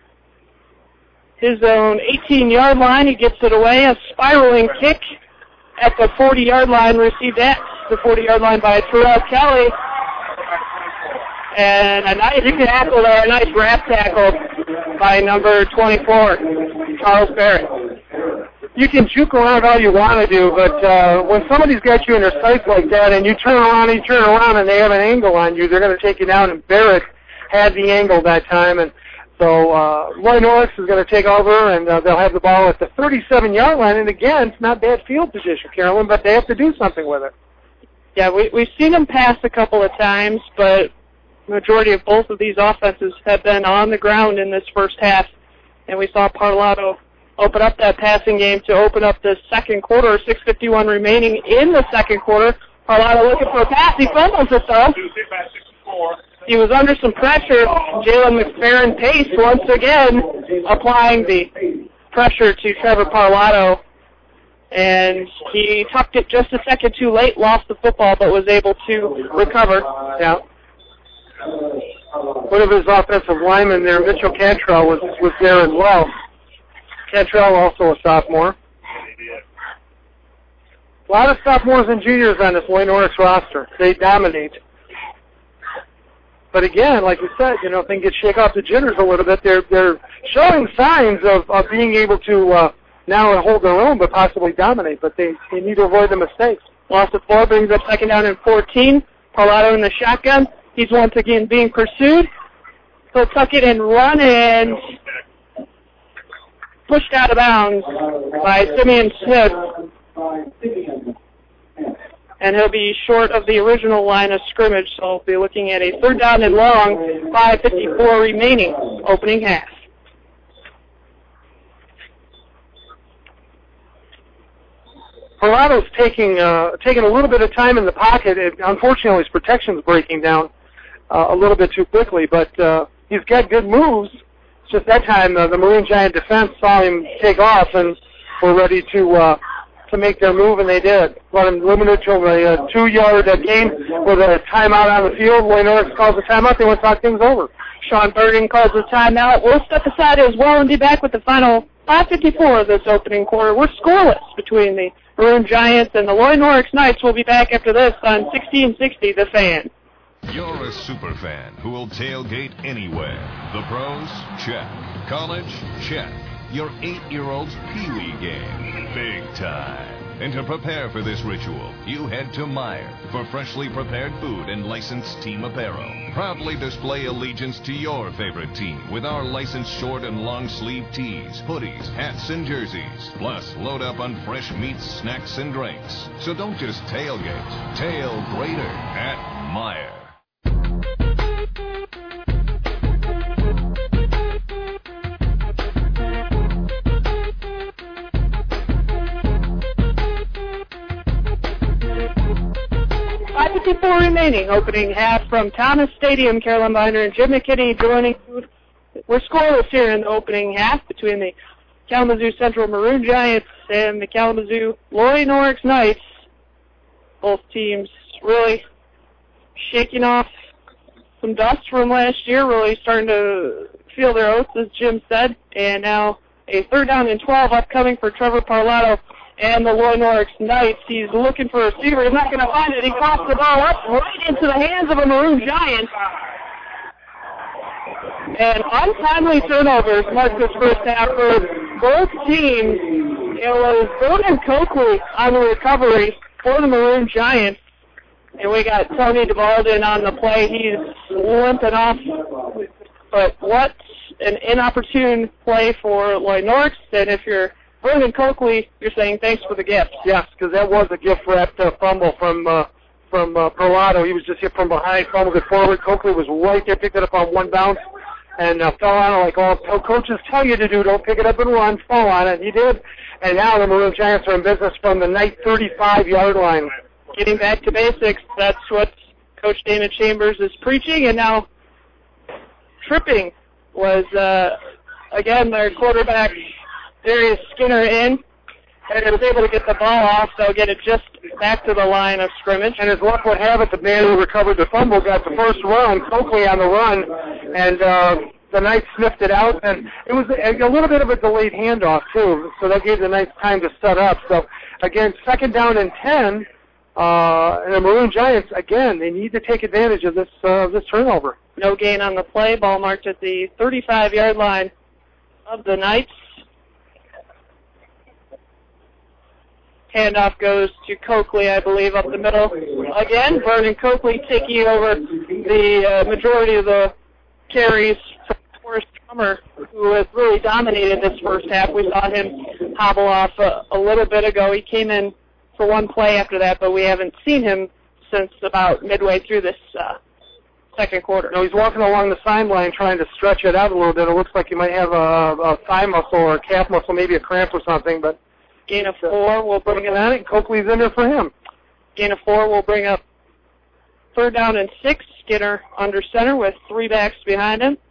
his own eighteen-yard line. He gets it away. A spiraling kick at the forty-yard line, received at the forty-yard line by Terrell Kelly. And a nice tackle there, a nice wrap tackle by number twenty-four, Charles Barrett.
you can juke around all you want to do, but uh, when somebody's got you in their sights like that, and you turn around and you turn around and they have an angle on you, they're going to take you down. And Barrett had the angle that time, and so uh, Loy Norris is going to take over, and uh, they'll have the ball at the thirty-seven-yard line. And again, it's not bad field position, Carolyn, but they have to do something with it.
Yeah, we, we've seen them pass a couple of times, but the majority of both of these offenses have been on the ground in this first half, and we saw Parlato open up that passing game to open up the second quarter, six fifty-one remaining in the second quarter. Parlato looking for a pass. He fumbles it, though. He was under some pressure. Jalen McFerrin Pace once again applying the pressure to Trevor Parlato, and he tucked it just a second too late, lost the football, but was able to recover.
Yeah. One of his offensive linemen there, Mitchell Cantrell, was, was there as well. Cantrell, also a sophomore. A lot of sophomores and juniors on this Loy Norris roster. They dominate. But again, like we said, you know, if they can get shake off the jitters a little bit, they're they're showing signs of, of being able to uh, now hold their own, but possibly dominate. But they, they need to avoid the mistakes.
Loss of four brings up second down and fourteen. Parlato in the shotgun. He's once again being pursued. He'll tuck it and run, and pushed out of bounds by Simeon Smith. And he'll be short of the original line of scrimmage, so we'll be looking at a third down and long, five fifty-four remaining, opening half.
Parlato's taking uh, taking a little bit of time in the pocket. It, unfortunately, his protection's breaking down uh, a little bit too quickly, but uh, he's got good moves. It's just that time uh, the Maroon Giant defense saw him take off and were ready to uh, to make their move, and they did. Let him limited to a uh, two-yard uh, gain with a timeout on the field. Loy Norris calls a timeout. They want to talk things over.
Sean Bergen calls a timeout. We'll step aside as well and be back with the final five fifty-four of this opening quarter. We're scoreless between the Maroon Giants and the Loy Norris Knights. We'll be back after this on sixteen sixty The Fan.
You're a super fan who will tailgate anywhere. The pros? Check. College? Check. Your eight-year-old's Pee-wee game? Big time. And to prepare for this ritual, you head to Meijer for freshly prepared food and licensed team apparel. Proudly display allegiance to your favorite team with our licensed short and long sleeve tees, hoodies, hats, and jerseys. Plus, load up on fresh meats, snacks, and drinks. So don't just tailgate. Tail greater at Meijer.
five fifty-four remaining, opening half from Thomas Stadium. Carolyn Binder and Jim McKinney joining. We're scoreless here in the opening half between the Kalamazoo Central Maroon Giants and the Kalamazoo Loy Norris Knights. Both teams really shaking off some dust from last year, really starting to feel their oats, as Jim said. And now a third down and twelve upcoming for Trevor Parlato and the Loy Norris Knights. He's looking for a receiver. He's not going to find it. He crossed the ball up right into the hands of a Maroon Giant. And untimely turnovers marked this first half for both teams. It was Vernon Coakley on the recovery for the Maroon Giants. And we got Tony DeValden on the play. He's limping off. But what an inopportune play for Loy Norris. And if you're Vernon Coakley, you're saying thanks for the gift.
Yes, because that was a gift-wrapped uh, fumble from uh, from uh, Parlato. He was just hit from behind, fumbled it forward. Coakley was right there, picked it up on one bounce, and uh, fell on it like all coaches tell you to do. Don't pick it up and run, fall on it. He did. And now the Maroon Giants are in business from the Knight thirty-five-yard line.
Getting back to basics, that's what Coach Dana Chambers is preaching. And now tripping was, uh, again, their quarterback, Darius Skinner, in, and he was able to get the ball off, so get it just back to the line of scrimmage.
And as luck would have it, the man who recovered the fumble got the first run, Coakley on the run, and uh, the Knights sniffed it out, and it was a, a little bit of a delayed handoff, too, so that gave the Knights time to set up. So, again, second down and ten, uh, and the Maroon Giants, again, they need to take advantage of this, uh, this turnover.
No gain on the play, ball marked at the thirty-five-yard line of the Knights. Handoff goes to Coakley, I believe, up the middle. Again, Vernon Coakley taking over the uh, majority of the carries from Forrest Drummer, who has really dominated this first half. We saw him hobble off a, a little bit ago. He came in for one play after that, but we haven't seen him since about midway through this uh, second quarter.
No, he's walking along the sideline trying to stretch it out a little bit. It looks like he might have a, a thigh muscle or a calf muscle, maybe a cramp or something, but
gain of four will bring it
on it. Coakley's in there for him.
Gain of four will bring up third down and six. Skinner under center with three backs behind him.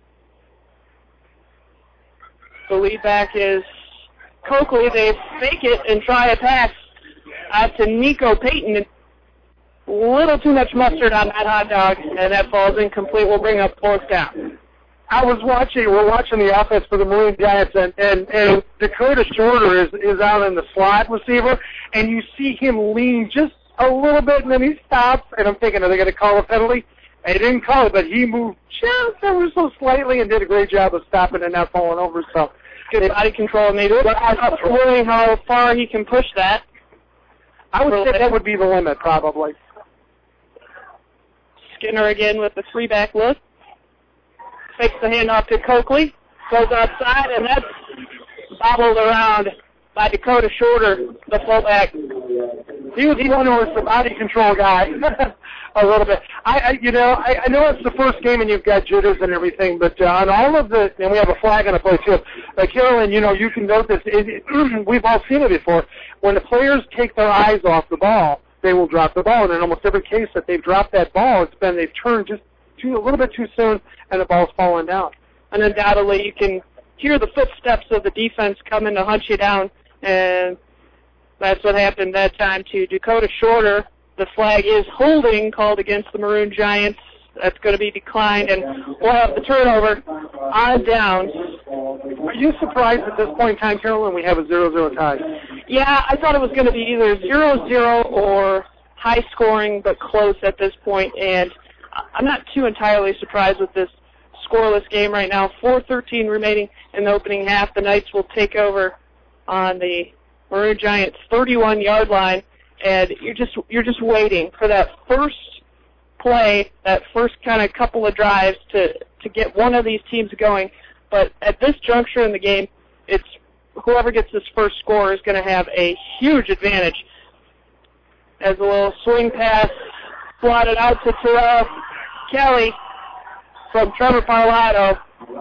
The lead back is Coakley. They fake it and try a pass out to Nico Payton. A little too much mustard on that hot dog, and that falls incomplete. We'll bring up fourth down.
I was watching, we're watching the offense for the Maroon Giants, and, and, and Dakota Shorter is, is out in the slot receiver, and you see him lean just a little bit, and then he stops, and I'm thinking, are they going to call a penalty? They didn't call it, but he moved just ever so slightly and did a great job of stopping and not falling over. So
good body control, maybe. I'm wondering how far he can push that.
I would say that would be the limit, probably.
Skinner again with the three-back look. Fakes the handoff to Coakley. Goes outside, and that's bobbled around by Dakota Shorter, the fullback.
He was one who was the body control guy a little bit. I, I you know, I, I know it's the first game and you've got jitters and everything, but uh, on all of the, and we have a flag on the play too. Uh, Carolyn, you know, you can note this. It, it, we've all seen it before. When the players take their eyes off the ball, they will drop the ball. And in almost every case that they've dropped that ball, it's been they've turned just too, a little bit too soon, and the ball's falling down.
And undoubtedly, you can hear the footsteps of the defense coming to hunt you down, and that's what happened that time to Dakota Shorter. The flag is holding called against the Maroon Giants. That's going to be declined, and we'll have the turnover on down.
Are you surprised at this point in time, Carolyn, we have a zero zero tie?
Yeah, I thought it was going to be either zero zero or high scoring but close at this point, and I'm not too entirely surprised with this scoreless game right now. four thirteen remaining in the opening half. The Knights will take over on the Maroon Giants' thirty-one-yard line, and you're just you're just waiting for that first play, that first kind of couple of drives to to get one of these teams going. But at this juncture in the game, it's whoever gets this first score is going to have a huge advantage. As a little swing pass slotted out to Terrell Kelly from Trevor Parlato.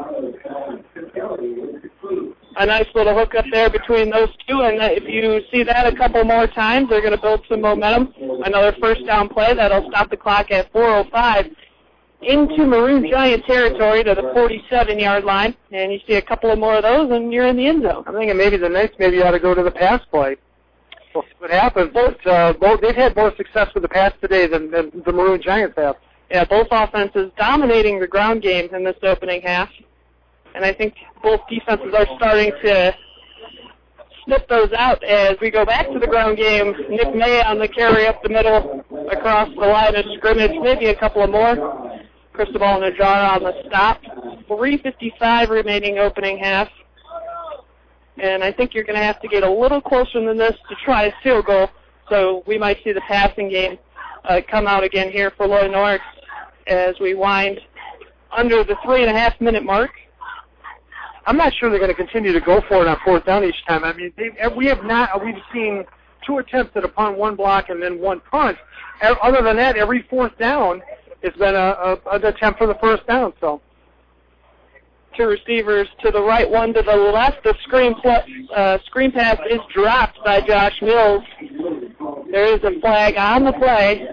A nice little hook up there between those two, and if you see that a couple more times, they're going to build some momentum. Another first down play that'll stop the clock at four oh five into Maroon Giant territory to the forty-seven-yard line, and you see a couple of more of those, and you're in the end zone.
I'm thinking maybe the Knights maybe ought to go to the pass play. We'll see what happens. But, uh, both, they've had more success with the pass today than, than the Maroon Giants have.
Yeah, both offenses dominating the ground game in this opening half. And I think both defenses are starting to snip those out as we go back to the ground game. Nick May on the carry up the middle across the line of scrimmage, maybe a couple of more. Cristobal Najara on the stop. three fifty-five remaining opening half. And I think you're going to have to get a little closer than this to try a field goal. So we might see the passing game uh, come out again here for Loy Norris as we wind under the three and a half minute mark.
I'm not sure they're going to continue to go for it on fourth down each time. I mean, they, we have not. We've seen two attempts at a punt, one block, and then one punt. Other than that, every fourth down has been a, a, an attempt for the first down. So,
two receivers to the right, one to the left. The screen pl- uh, screen pass is dropped by Josh Mills. There is a flag on the play.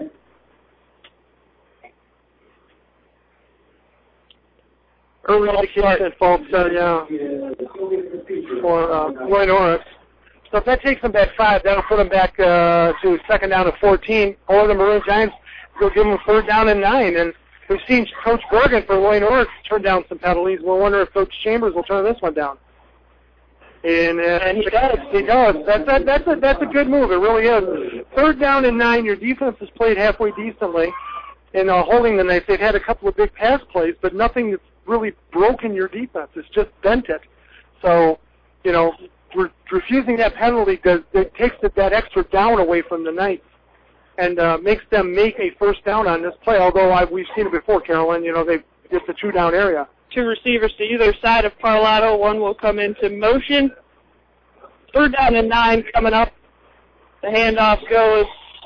Early indication, folks, uh, yeah, for uh, Loy Norris. So if that takes them back five, that'll put them back uh, to second down at fourteen. Or the Maroon Giants will give them third down and nine. And we've seen Coach Bergen for Loy Norris turn down some penalties. We'll wonder if Coach Chambers will turn this one down. And, uh, and he does. He does. That's a, that's a that's a good move. It really is. Third down and nine. Your defense has played halfway decently in uh, holding the Knights. They've had a couple of big pass plays, but nothing that's really broken your defense. It's just bent it. So, you know, re- refusing that penalty does it takes the, that extra down away from the Knights and uh, makes them make a first down on this play. Although I, we've seen it before, Carolyn. You know, they it's a two down area.
Two receivers to either side of Parlato. One will come into motion. Third down and nine coming up. The handoff goes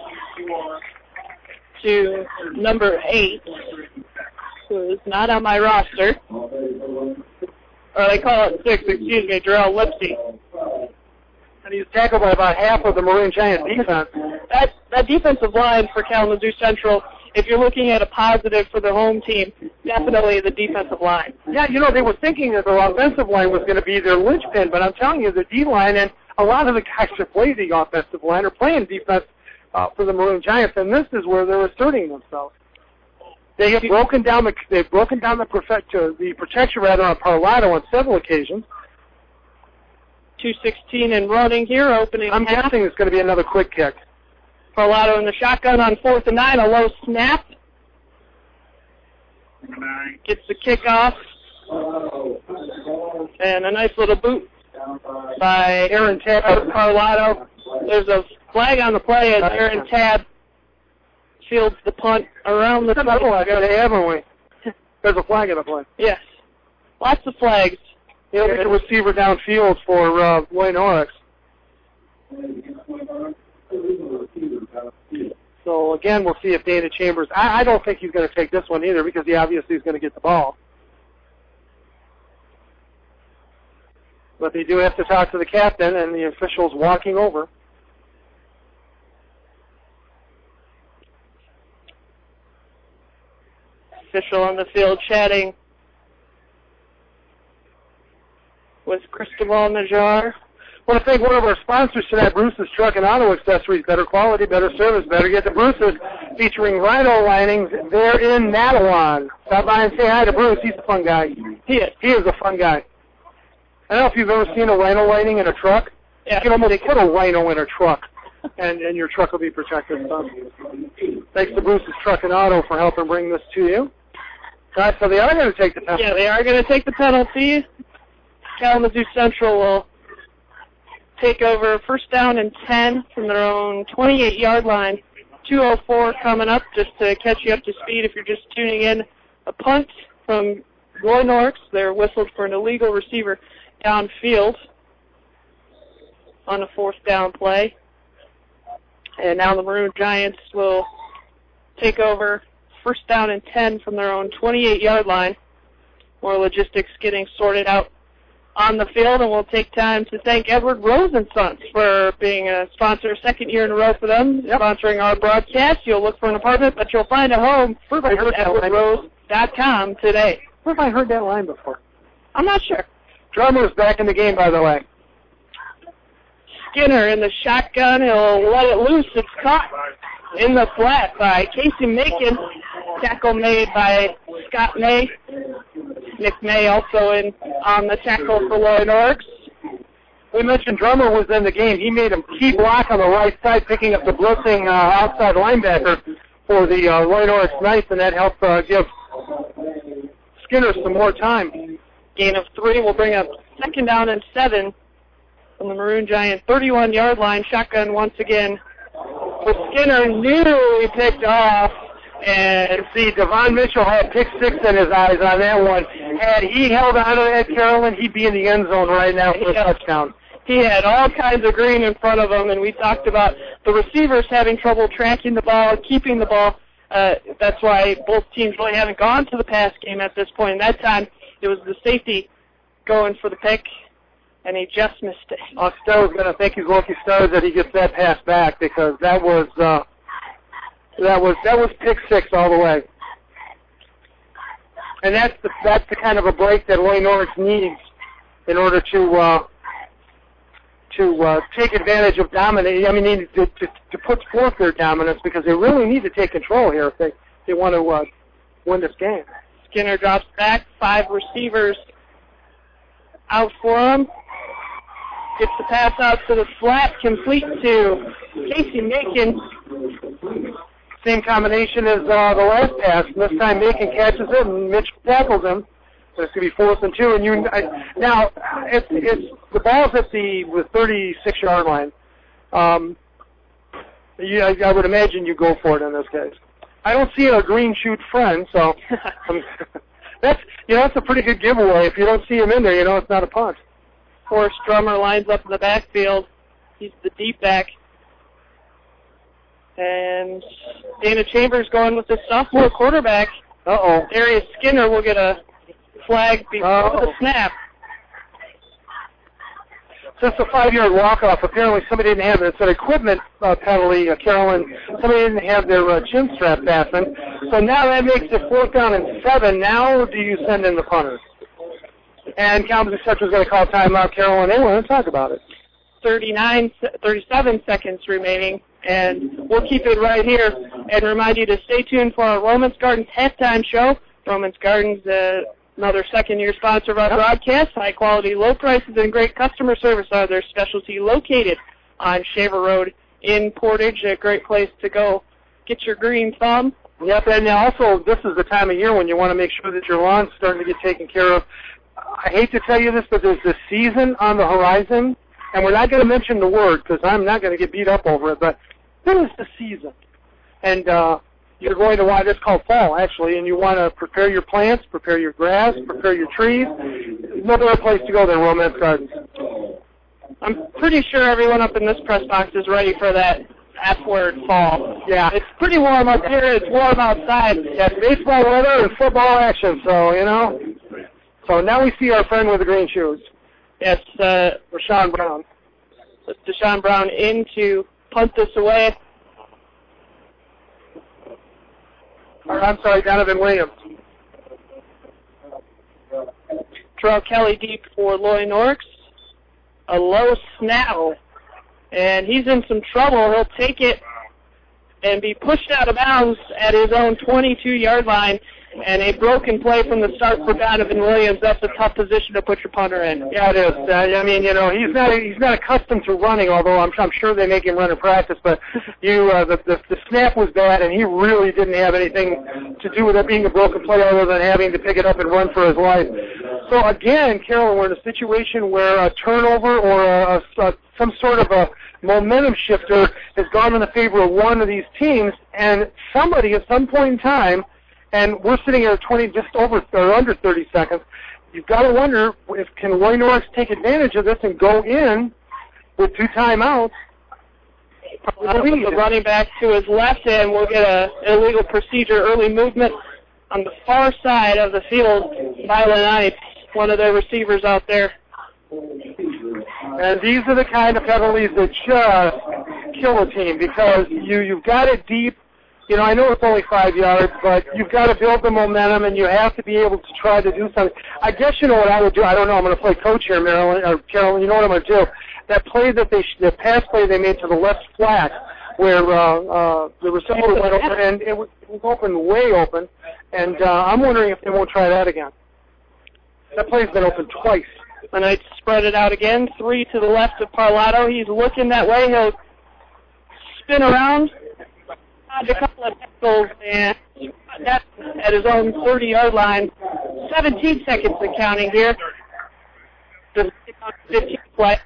to number eight, who is not on my roster. Or they call it six, excuse me, Darrell Lipsy.
And he's tackled by about half of the Maroon Giant defense.
That, that defensive line for Kalamazoo Central, if you're looking at a positive for the home team, definitely the defensive line.
Yeah, you know, they were thinking that their offensive line was going to be their linchpin, but I'm telling you, the D-line and a lot of the guys that play the offensive line are playing defense uh, for the Maroon Giants, and this is where they're asserting themselves. They have broken down the they've broken down the perfect, uh, the protection rather on Parlato on several occasions.
two sixteen and running here, opening.
I'm
half.
guessing it's going to be another quick kick.
Parlato in the shotgun on fourth and nine, a low snap. Gets the kickoff. And a nice little boot by Aaron Tabb of Parlato. There's a flag on the play as Aaron Tabb fields the punt around the
flag. Haven't we? There's a flag in the play.
Yes. Lots of flags.
He'll get the receiver downfield for uh, Wayne Oryx. So, again, we'll see if Dana Chambers... I, I don't think he's going to take this one either because he obviously is going to get the ball. But they do have to talk to the captain, and the official's walking over.
Official on the field chatting with Cristobal Najar.
I want to thank one of our sponsors tonight, Bruce's Truck and Auto Accessories. Better quality, better service, better get to Bruce's, featuring Rhino linings. They're in Matawan. Stop by and say hi to Bruce. He's a fun guy. He is. He is a fun guy. I don't know if you've ever seen a Rhino lining in a truck.
Yeah.
You can almost put a Rhino in a truck, and, and your truck will be protected. So, thanks to Bruce's Truck and Auto for helping bring this to you. All right, so they are going to take the penalty.
Yeah, they are going to take the penalty. Kalamazoo Central will take over first down and ten from their own twenty-eight yard line. two oh four coming up, just to catch you up to speed if you're just tuning in. A punt from Roy Norks. They're whistled for an illegal receiver downfield on a fourth down play. And now the Maroon Giants will take over first down and ten from their own twenty-eight yard line. More logistics getting sorted out on the field, and we'll take time to thank Edward Rose and Sons for being a sponsor, second year in a row for them, yep. sponsoring our broadcast. You'll look for an apartment, but you'll find a home at edward rose dot com today.
Where have I heard that line before?
I'm not sure.
Drummer's back in the game, by the way.
Skinner in the shotgun. He'll let it loose. It's caught in the flat by Casey Macon. Tackle made by Scott May. Nick May also in on the tackle for Lloyd Oryx.
We mentioned Drummer was in the game. He made a key block on the right side, picking up the blitzing uh, outside linebacker for the uh, Lloyd Oryx Knights, and that helped uh, give Skinner some more time.
Gain of three will bring up second down and seven from the Maroon Giant thirty-one yard line. Shotgun once again for Skinner. Nearly picked off. And see, Devon Mitchell had pick six in his eyes on that one. Had he held on to that, Carolyn, he'd be in the end zone right now for a touchdown. He had all kinds of green in front of him, and we talked about the receivers having trouble tracking the ball, keeping the ball. Uh, that's why both teams really haven't gone to the pass game at this point. And that time, it was the safety going for the pick, and he just missed it.
Oh, Stowe's going to think he's lucky, Stowe, that he gets that pass back, because that was... Uh, That was that was pick six all the way, and that's the that's the kind of a break that Lloyd Norwich needs in order to uh, to uh, take advantage of dominate. I mean, need to, to to put forth their dominance, because they really need to take control here if they they want to uh, win this game.
Skinner drops back, five receivers out for him. Gets the pass out to the flat, complete to Casey Macon.
Same combination as uh, the last pass. And this time Macon catches it and Mitch tackles him. So it's going to be fourth and two. And you I, now it's it's the ball's at the thirty-six yard line, um, you, I, I would imagine you go for it in this case. I don't see a green shoot friend, so um, that's you know that's a pretty good giveaway. If you don't see him in there, you know it's not a punt.
Forrest Drummer lines up in the backfield. He's the deep back. And Dana Chambers going with the sophomore quarterback.
Uh-oh.
Darius Skinner will get a flag before Uh-oh. the snap.
So it's a five-yard walk-off. Apparently somebody didn't have it. It's an equipment uh, penalty, uh, Carolyn. Somebody didn't have their uh, chin strap fastened. So now that makes it fourth down and seven. Now do you send in the punter? And Kalamazoo Central is going to call timeout, Carolyn. They want to talk about it.
thirty-nine, thirty-seven seconds remaining. And we'll keep it right here and remind you to stay tuned for our Romans Gardens halftime show. Romans Gardens, uh, another second-year sponsor of our yep. broadcast. High-quality, low prices, and great customer service are their specialty, located on Shaver Road in Portage. A great place to go get your green thumb.
Yep, and also this is the time of year when you want to make sure that your lawn's starting to get taken care of. I hate to tell you this, but there's this season on the horizon, and we're not going to mention the word because I'm not going to get beat up over it, but there is the season. And uh, you're going to want, it's called fall, actually, and you want to prepare your plants, prepare your grass, prepare your trees. No better place to go than Romance Gardens.
I'm pretty sure everyone up in this press box is ready for that F word, fall.
Yeah.
It's pretty warm up here. It's warm outside.
Yeah, it's baseball weather and football action, so, you know. So now we see our friend with the green shoes.
Yes, uh,
Rashawn Brown.
Deshaun Brown in to punt this away.
Or, I'm sorry, Donovan Williams.
Terrell Kelly deep for Loy Norks. A low snap. And he's in some trouble. He'll take it and be pushed out of bounds at his own twenty-two yard line. And a broken play from the start for Donovan Williams. That's a tough position to put your punter in.
Yeah, it is. Uh, I mean, you know, he's not he's not accustomed to running, although I'm, I'm sure they make him run in practice. But you, uh, the, the the snap was bad, and he really didn't have anything to do with it being a broken play other than having to pick it up and run for his life. So again, Carolyn, we're in a situation where a turnover or a, a, some sort of a momentum shifter has gone in the favor of one of these teams, and somebody at some point in time. And we're sitting here at twenty, just over or under thirty seconds. You've got to wonder if can Roy Norris take advantage of this and go in with two timeouts.
Uh, the running back to his left hand will get a illegal procedure, early movement on the far side of the field. Violent Knights, one of their receivers out there.
And these are the kind of penalties that just kill a team because you you've got it deep. You know, I know it's only five yards, but you've got to build the momentum, and you have to be able to try to do something. I guess you know what I would do. I don't know. I'm going to play coach here, Marilyn or Carolyn. You know what I'm going to do? That play that they, the pass play they made to the left flat, where uh, uh, the receiver went over, and it was, it was open, way open. And uh, I'm wondering if they won't try that again. That play's been open twice.
The Knights spread it out again. Three to the left of Parlato. He's looking that way. He'll spin around. A couple of tackles and that's at his own thirty yard line. seventeen seconds and counting here. Just fifteen play.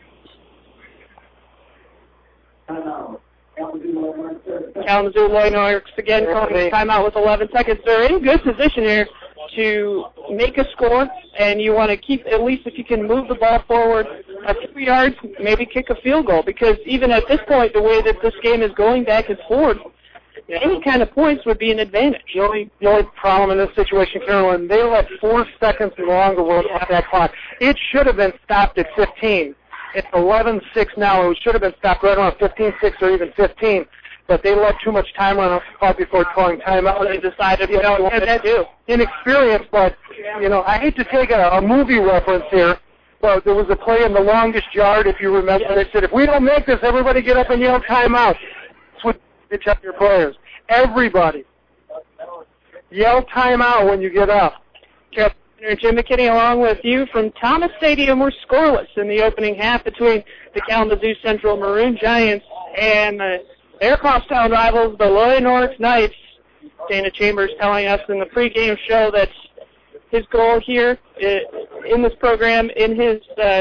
Kalamazoo Loy Norks again calling timeout with eleven seconds. They're in good position here to make a score, and you want to keep, at least if you can move the ball forward a few yards, maybe kick a field goal, because even at this point, the way that this game is going back and forth, any kind of points would be an advantage.
The only, the only problem in this situation, Carolyn, they let four seconds longer run off that clock. It should have been stopped at fifteen. It's eleven six now. It should have been stopped right around fifteen six or even fifteen. But they let too much time run off the clock before calling timeout.
They decided, you know, what to do.
Inexperience, but, you know, I hate to take a, a movie reference here, but there was a play in The Longest Yard, if you remember. Yes. They said, if we don't make this, everybody get up and yell timeout. That's what they tell your players. Everybody. Yell timeout when you get up.
Captain Jim McKinney along with you from Thomas Stadium. We're scoreless in the opening half between the Kalamazoo Central Maroon Giants and the their crosstown rivals, the Loy Norris Knights. Dana Chambers telling us in the pregame show that his goal here in this program, in his uh,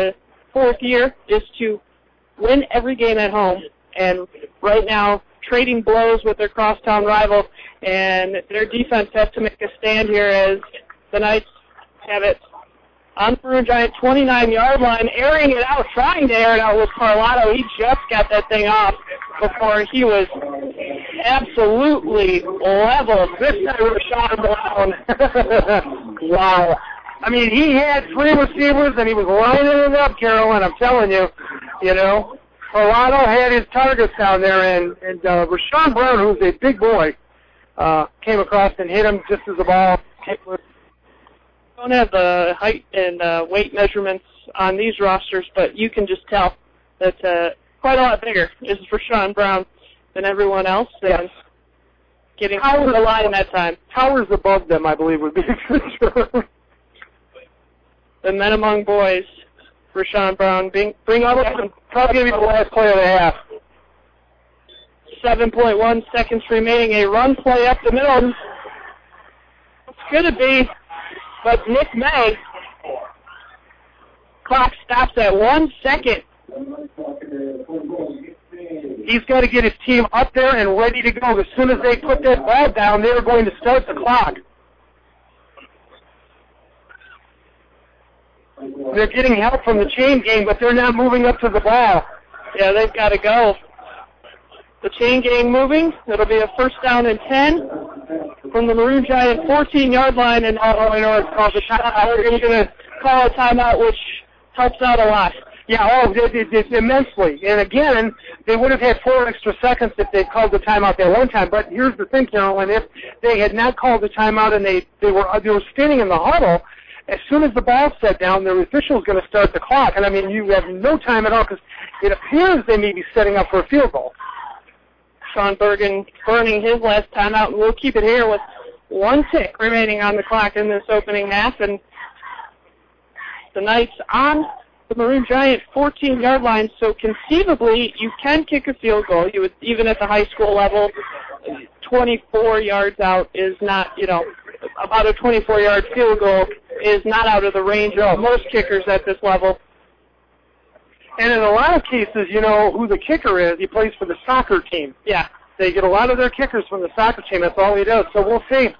fourth year is to win every game at home. And right now, trading blows with their crosstown rival, and their defense has to make a stand here as the Knights have it on the Maroon Giant twenty-nine-yard line, airing it out, trying to air it out with Carlotto. He just got that thing off before he was absolutely leveled. This guy Rashawn Brown. Wow. I mean, he had three receivers, and he was lining it up, Carolyn. I'm telling you, you know. Carlotto had his targets down there, and, and uh, Rashawn Brown, who's a big boy, uh, came across and hit him just as the ball came loose. Don't have the height and uh, weight measurements on these rosters, but you can just tell that uh, quite a lot bigger is Rashawn Brown than everyone else, and getting over the line that time. Towers above them, I believe, would be a good term. The men among boys, Rashawn Brown, being, bring up, probably going to be the last play of the half. seven point one seconds remaining, a run play up the middle. It's going to be, but Nick May, clock stops at one second. He's got to get his team up there and ready to go. As soon as they put that ball down, they're going to start the clock. They're getting help from the chain gang, but they're not moving up to the ball. Yeah, they've got to go. The chain gang moving. It'll be a first down and ten from the Maroon Giant fourteen-yard line, and Illinois North calls a timeout. They're going to call a timeout, which helps out a lot. Yeah, oh, it, it, it, immensely. And again, they would have had four extra seconds if they called the timeout that one time. But here's the thing, Carolyn, if they had not called the timeout and they, they were they were standing in the huddle, as soon as the ball's set down, the official is going to start the clock. And, I mean, you have no time at all because it appears they may be setting up for a field goal. Sean Bergen burning his last timeout, and we'll keep it here with one tick remaining on the clock in this opening half. And the Knights on the Maroon Giant fourteen-yard line, so conceivably you can kick a field goal. You would, even at the high school level, twenty-four yards out is not, you know, about a twenty-four-yard field goal is not out of the range of most kickers at this level. And in a lot of cases, you know who the kicker is. He plays for the soccer team. Yeah, they get a lot of their kickers from the soccer team. That's all he does. So we'll see.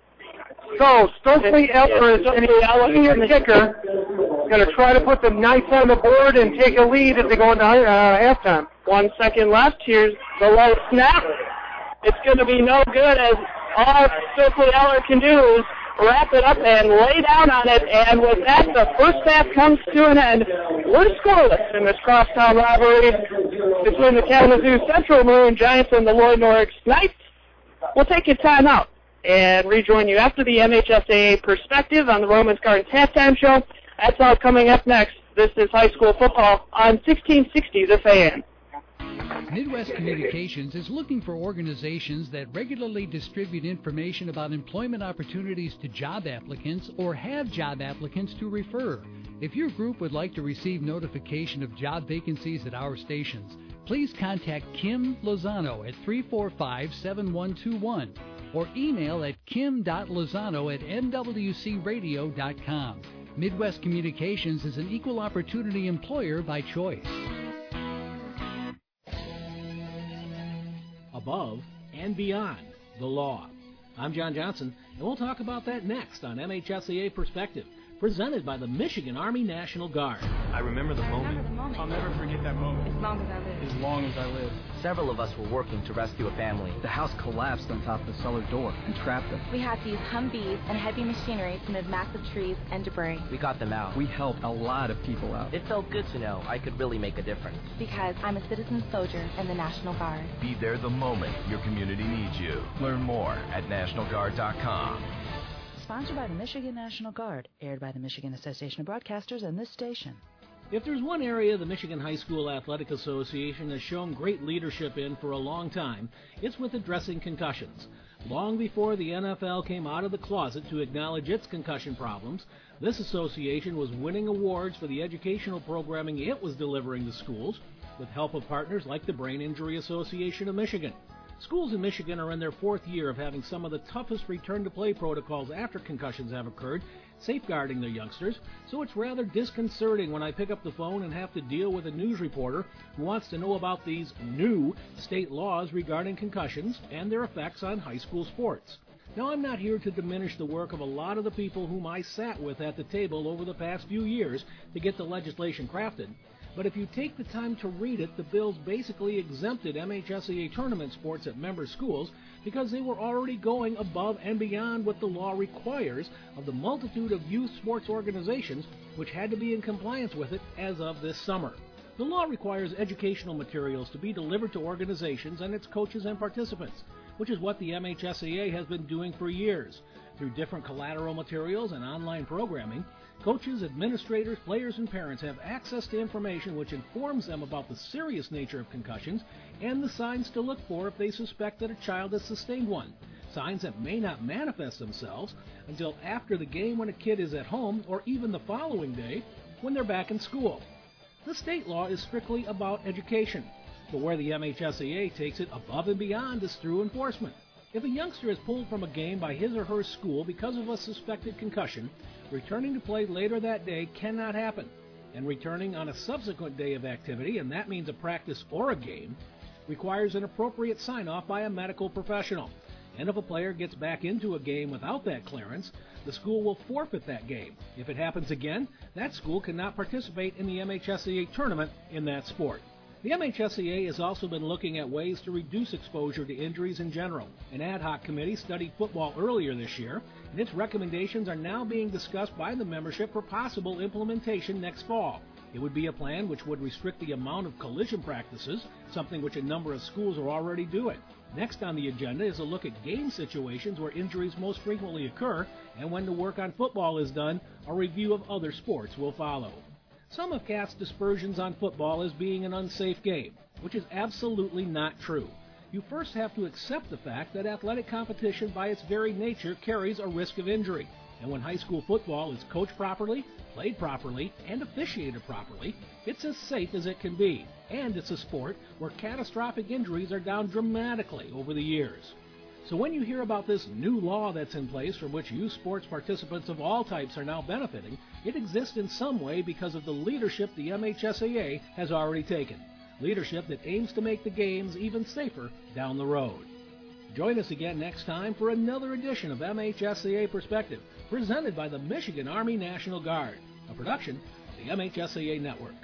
So Stokely Eller is a senior kicker. Going to try to put the Knights on the board and take a lead as they go into uh, halftime. One second left. Here's the low snap. It's going to be no good, as all Stokely Eller can do is wrap it up and lay down on it. And with that, the first half comes to an end. We're scoreless in this crosstown rivalry between the Kalamazoo Central Maroon Giants and the Lloyd Norris Knights. We'll take a timeout and rejoin you after the M H S A A Perspective on the Romans Gardens Halftime Show. That's all coming up next. This is high school football on sixteen sixty The Fan.
Midwest Communications is looking for organizations that regularly distribute information about employment opportunities to job applicants or have job applicants to refer. If your group would like to receive notification of job vacancies at our stations, please contact Kim Lozano at three four five, seven one two one or email at kim dot lozano at n w c radio dot com. Midwest Communications is an equal opportunity employer by choice.
Above and beyond the law. I'm John Johnson, and we'll talk about that next on M H S A A Perspective, presented by the Michigan Army National Guard.
I remember the moment.
Remember the moment.
I'll never forget that moment.
As long as I live.
As long as I live.
Several of us were working to rescue a family.
The house collapsed on top of the cellar door and trapped them.
We had to use Humvees and heavy machinery to move massive trees and debris.
We got them out.
We helped a lot of people out.
It felt good to know I could really make a difference.
Because I'm a citizen soldier in the National Guard.
Be there the moment your community needs you. Learn more at national guard dot com.
Sponsored by the Michigan National Guard, aired by the Michigan Association of Broadcasters and this station.
If there's one area the Michigan High School Athletic Association has shown great leadership in for a long time, it's with addressing concussions. Long before the N F L came out of the closet to acknowledge its concussion problems, this association was winning awards for the educational programming it was delivering to schools, with help of partners like the Brain Injury Association of Michigan. Schools in Michigan are in their fourth year of having some of the toughest return-to-play protocols after concussions have occurred, safeguarding their youngsters, so it's rather disconcerting when I pick up the phone and have to deal with a news reporter who wants to know about these new state laws regarding concussions and their effects on high school sports. Now, I'm not here to diminish the work of a lot of the people whom I sat with at the table over the past few years to get the legislation crafted, but if you take the time to read it, the bills basically exempted M H S A A tournament sports at member schools because they were already going above and beyond what the law requires of the multitude of youth sports organizations which had to be in compliance with it as of this summer. The law requires educational materials to be delivered to organizations and its coaches and participants, which is what the M H S A A has been doing for years. Through different collateral materials and online programming, coaches, administrators, players, and parents have access to information which informs them about the serious nature of concussions and the signs to look for if they suspect that a child has sustained one. Signs that may not manifest themselves until after the game when a kid is at home or even the following day when they're back in school. The state law is strictly about education, but where the M H S A A takes it above and beyond is through enforcement. If a youngster is pulled from a game by his or her school because of a suspected concussion, returning to play later that day cannot happen, and returning on a subsequent day of activity, and that means a practice or a game, requires an appropriate sign-off by a medical professional. And if a player gets back into a game without that clearance, the school will forfeit that game. If it happens again, that school cannot participate in the M H S A A tournament in that sport. The M H S A A has also been looking at ways to reduce exposure to injuries in general. An ad hoc committee studied football earlier this year, and its recommendations are now being discussed by the membership for possible implementation next fall. It would be a plan which would restrict the amount of collision practices, something which a number of schools are already doing. Next on the agenda is a look at game situations where injuries most frequently occur, and when the work on football is done, a review of other sports will follow. Some have cast dispersions on football as being an unsafe game, which is absolutely not true. You first have to accept the fact that athletic competition by its very nature carries a risk of injury. And when high school football is coached properly, played properly, and officiated properly, it's as safe as it can be. And it's a sport where catastrophic injuries are down dramatically over the years. So when you hear about this new law that's in place from which youth sports participants of all types are now benefiting, it exists in some way because of the leadership the M H S A A has already taken. Leadership that aims to make the games even safer down the road. Join us again next time for another edition of M H S A A Perspective, presented by the Michigan Army National Guard, a production of the M H S A A Network.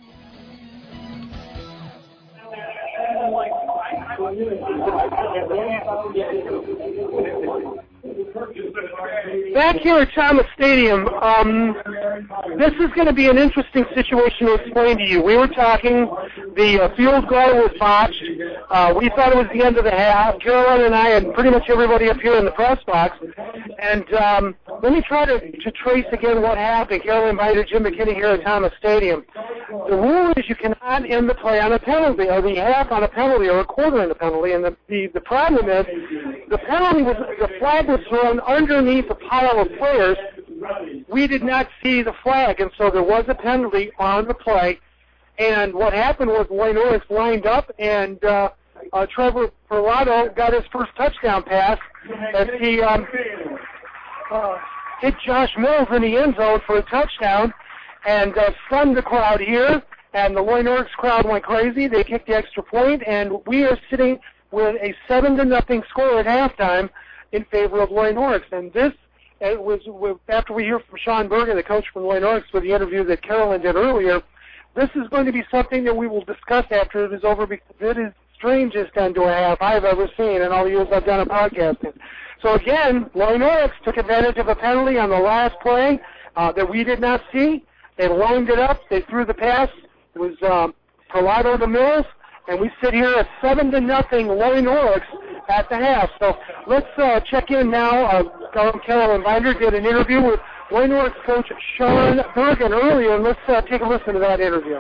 Back here at Thomas Stadium, um, this is going to be an interesting situation to explain to you. We were talking, the uh, field goal was botched. Uh, we thought it was the end of the half. Carolyn and I and pretty much everybody up here in the press box. And um, let me try to, to trace again what happened. Carolyn invited Jim McKinney here at Thomas Stadium. The rule is you cannot end the play on a penalty, or the half on a penalty, or a quarter on a penalty. And the, the, the problem is the penalty was, the flag was thrown underneath a pile of players. We did not see the flag, and so there was a penalty on the play. And what happened was Wayne Norris lined up, and uh, uh, Trevor Perlato got his first touchdown pass as he um, uh, hit Josh Mills in the end zone for a touchdown, and uh, stunned the crowd here. And the Loy Norris crowd went crazy. They kicked the extra point, and we are sitting with a seven to nothing score at halftime in favor of Loy Norris. And this it was after we hear from Sean Bergen, the coach from Loy Norris, with the interview that Carolyn did earlier. This is going to be something that we will discuss after it is over, because it is strangest end to a half I've ever seen in all the years I've done a podcasting. So again, Loy Norris took advantage of a penalty on the last play uh, that we did not see. They lined it up. They threw the pass. It was um, Perlato to Mills, and we sit here at seven to nothing Loy Norris at the half. So let's uh, check in now. Uh, Carolyn Binder did an interview with Loy Norris coach Sean Bergen earlier, and let's uh, take a listen to that interview.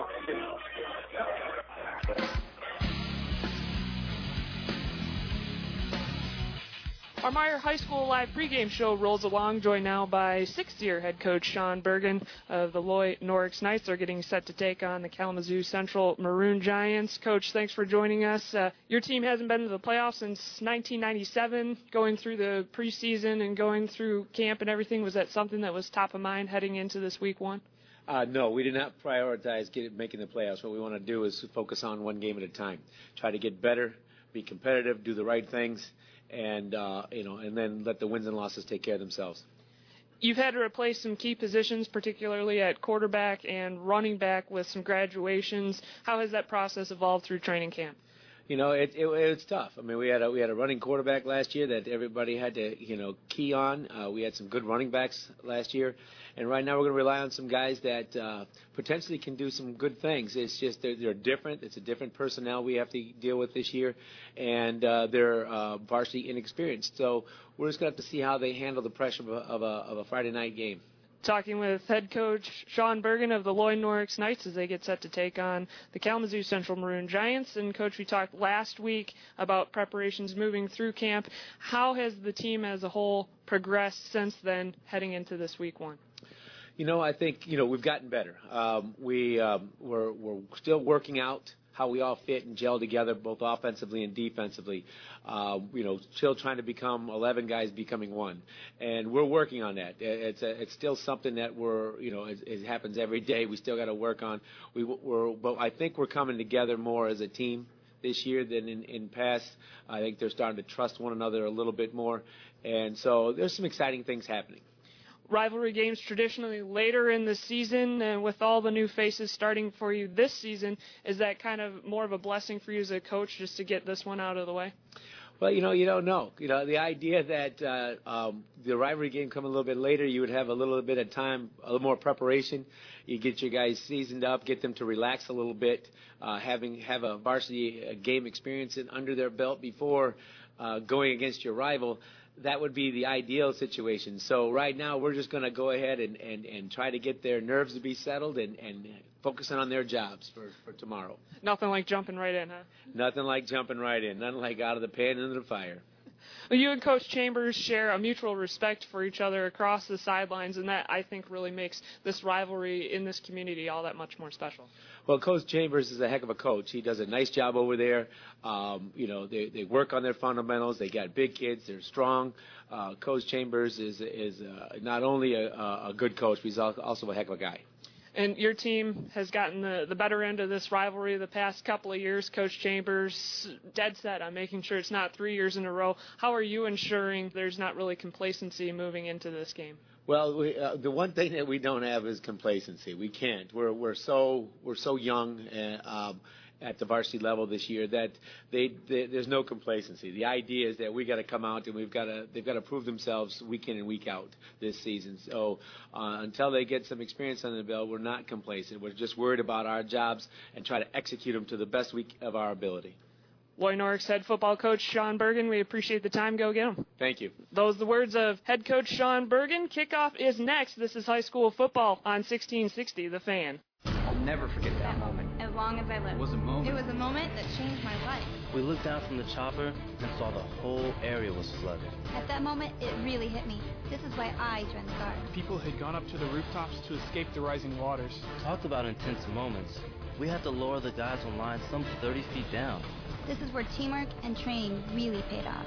Our Meyer High School Live pregame show rolls along, joined now by sixth-year head coach Sean Bergen of the Loy Norix Knights. They're getting set to take on the Kalamazoo Central Maroon Giants. Coach, thanks for joining us. Uh, your team hasn't been to the playoffs since nineteen ninety-seven. Going through the preseason and going through camp and everything, was that something that was top of mind heading into this week one?
Uh, no, we did not prioritize get, making the playoffs. What we want to do is focus on one game at a time. Try to get better, be competitive, do the right things, and uh, you know, and then let the wins and losses take care of themselves.
You've had to replace some key positions, particularly at quarterback and running back, with some graduations. How has that process evolved through training camp?
You know, it, it it's tough. I mean, we had a we had a running quarterback last year that everybody had to you know key on. Uh, we had some good running backs last year, and right now we're going to rely on some guys that uh, potentially can do some good things. It's just they're, they're different. It's a different personnel we have to deal with this year, and uh, they're uh, varsity inexperienced. So we're just going to have to see how they handle the pressure of a, of a, of a Friday night game.
Talking with head coach Sean Bergen of the Loy Norix Knights as they get set to take on the Kalamazoo Central Maroon Giants. And, Coach, we talked last week about preparations moving through camp. How has the team as a whole progressed since then heading into this week one?
You know, I think, you know, we've gotten better. Um, we, um, we're, we're still working out how we all fit and gel together, both offensively and defensively. Uh, you know, still trying to become eleven guys becoming one, and we're working on that. It's a, it's still something that we're, you know, it, it happens every day. We still got to work on. We, we're, but I think we're coming together more as a team this year than in, in past. I think they're starting to trust one another a little bit more, and so there's some exciting things happening.
Rivalry games traditionally later in the season, and with all the new faces starting for you this season, is that kind of more of a blessing for you as a coach just to get this one out of the way?
Well, you know, you don't know. You know, the idea that uh, um, the rivalry game come a little bit later, you would have a little bit of time, a little more preparation. You get your guys seasoned up, get them to relax a little bit, uh, having have a varsity game experience in, under their belt before uh, going against your rival. That would be the ideal situation. So right now we're just going to go ahead and, and, and try to get their nerves to be settled and, and focusing on their jobs for, for tomorrow.
Nothing like jumping right in, huh?
Nothing like jumping right in. Nothing like out of the pan into the fire.
Well, you and Coach Chambers share a mutual respect for each other across the sidelines, and that, I think, really makes this rivalry in this community all that much more special.
Well, Coach Chambers is a heck of a coach. He does a nice job over there. Um, you know, they, they work on their fundamentals. They got big kids. They're strong. Uh, Coach Chambers is is uh, not only a, a good coach, but he's also a heck of a guy.
And your team has gotten the, the better end of this rivalry the past couple of years. Coach Chambers, dead set on making sure it's not three years in a row. How are you ensuring there's not really complacency moving into this game?
Well, we, uh, the one thing that we don't have is complacency. We can't. We're we're so we're so young and, um, at the varsity level this year that they, they there's no complacency. The idea is that we got to come out and we've got to they've got to prove themselves week in and week out this season. So uh, until they get some experience under the belt, we're not complacent. We're just worried about our jobs and try to execute them to the best week of our ability.
Loy Norix head football coach Sean Bergen, we appreciate the time. Go get them.
Thank you.
Those are the words of head coach Sean Bergen. Kickoff is next. This is high school football on sixteen sixty, The Fan.
I'll never forget that moment.
As long as I live.
It was a moment.
It was a moment that changed my life.
We looked down from the chopper and saw the whole area was flooded.
At that moment, it really hit me. This is why I joined the Guard.
People had gone up to the rooftops to escape the rising waters.
Talked about intense moments. We had to lower the guys on line some thirty feet down.
This is where teamwork and training really paid off.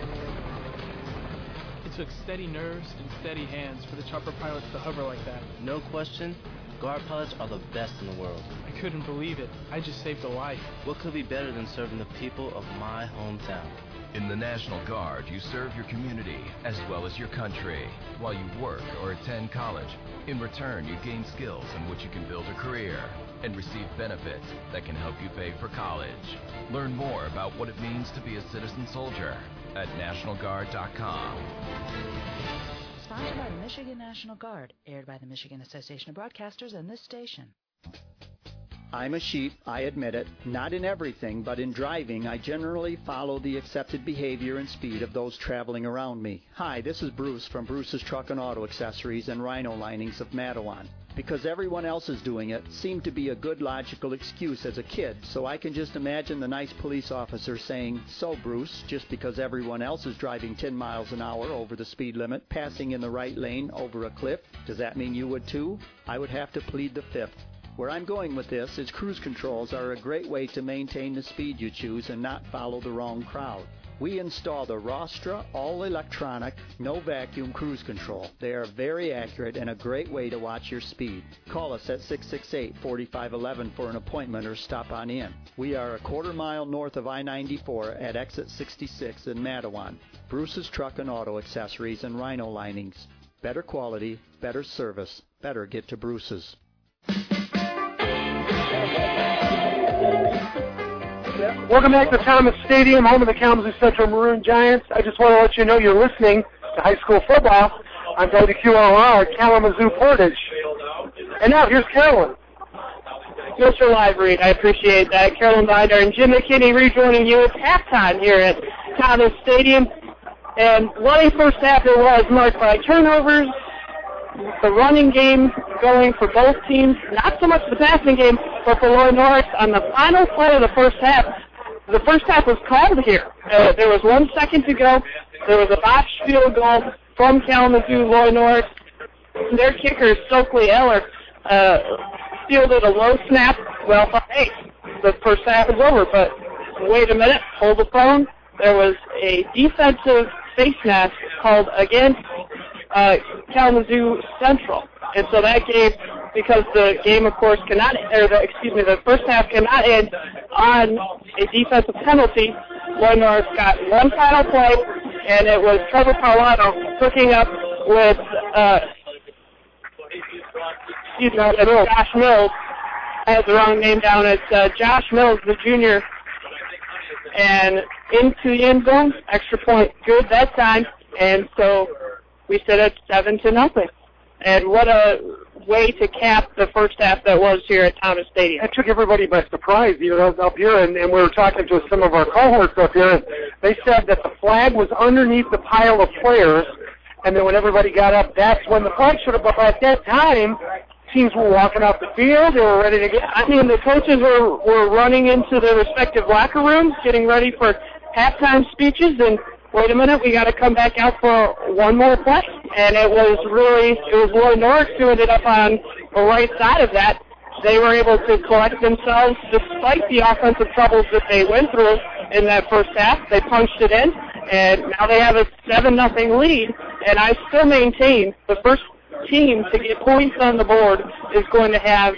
It took steady nerves and steady hands for the chopper pilots to hover like that.
No question, Guard pilots are the best in the world.
I couldn't believe it. I just saved a life.
What could be better than serving the people of my hometown?
In the National Guard, you serve your community as well as your country while you work or attend college. In return, you gain skills in which you can build a career and receive benefits that can help you pay for college. Learn more about what it means to be a citizen soldier at national guard dot com.
Sponsored by the Michigan National Guard, aired by the Michigan Association of Broadcasters and this station.
I'm a sheep, I admit it. Not in everything, but in driving, I generally follow the accepted behavior and speed of those traveling around me. Hi, this is Bruce from Bruce's Truck and Auto Accessories and Rhino Linings of Mattawan. because everyone else is doing it seemed to be a good logical excuse as a kid, so I can just imagine the nice police officer saying, "So, Bruce, just because everyone else is driving ten miles an hour over the speed limit, passing in the right lane over a cliff, does that mean you would too?" I would have to plead the fifth. Where I'm going with this is cruise controls are a great way to maintain the speed you choose and not follow the wrong crowd. We install the Rostra all-electronic, no-vacuum cruise control. They are very accurate and a great way to watch your speed. Call us at six six eight, four five one one for an appointment or stop on in. We are a quarter mile north of I ninety-four at exit sixty-six in Matawan. Bruce's Truck and Auto Accessories and Rhino Linings. Better quality, better service, better get to Bruce's.
Welcome back to Thomas Stadium, home of the Kalamazoo Central Maroon Giants. I just want to let you know you're listening to high school football on W Q L R, Kalamazoo Portage. And now here's Carolyn.
Mister Live Read, I appreciate that. Carolyn Binder and Jim McKinney rejoining you. It's halftime here at Thomas Stadium. And what a first half it was, marked by turnovers, the running game going for both teams, not so much the passing game, but for Loy Norris on the final play of the first half. The first half was called here. Uh, there was one second to go. There was a botched field goal from Kalamazoo. Loy Norris, their kicker, Stokely Eller, uh, fielded a low snap. Well, hey, the first half is over, but wait a minute, hold the phone. There was a defensive face mask called against uh, Kalamazoo Central. And so that gave, because the game, of course, cannot, or the, excuse me, the first half cannot end on a defensive penalty. Loy Norris got one final play, and it was Trevor Parlato hooking up with, uh, excuse me, uh, Josh Mills. I had the wrong name down. It's uh, Josh Mills, the junior, and into the end zone, extra point, good that time, and so we sit at seven to nothing. And what a way to cap the first half that was here at Thomas Stadium.
It took everybody by surprise, you know, up here, and, and we were talking to some of our cohorts up here, and they said that the flag was underneath the pile of players, and then when everybody got up, that's when the flag should have, but at that time, teams were walking off the field, they were ready to get, I mean, the coaches were, were running into their respective locker rooms, getting ready for halftime speeches, and wait a minute, we got to come back out for one more play. And it was really, it was Loy Norris who ended up on the right side of that. They were able to collect themselves despite the offensive troubles that they went through in that first half. They punched it in, and now they have a seven nothing lead. And I still maintain the first team to get points on the board is going to have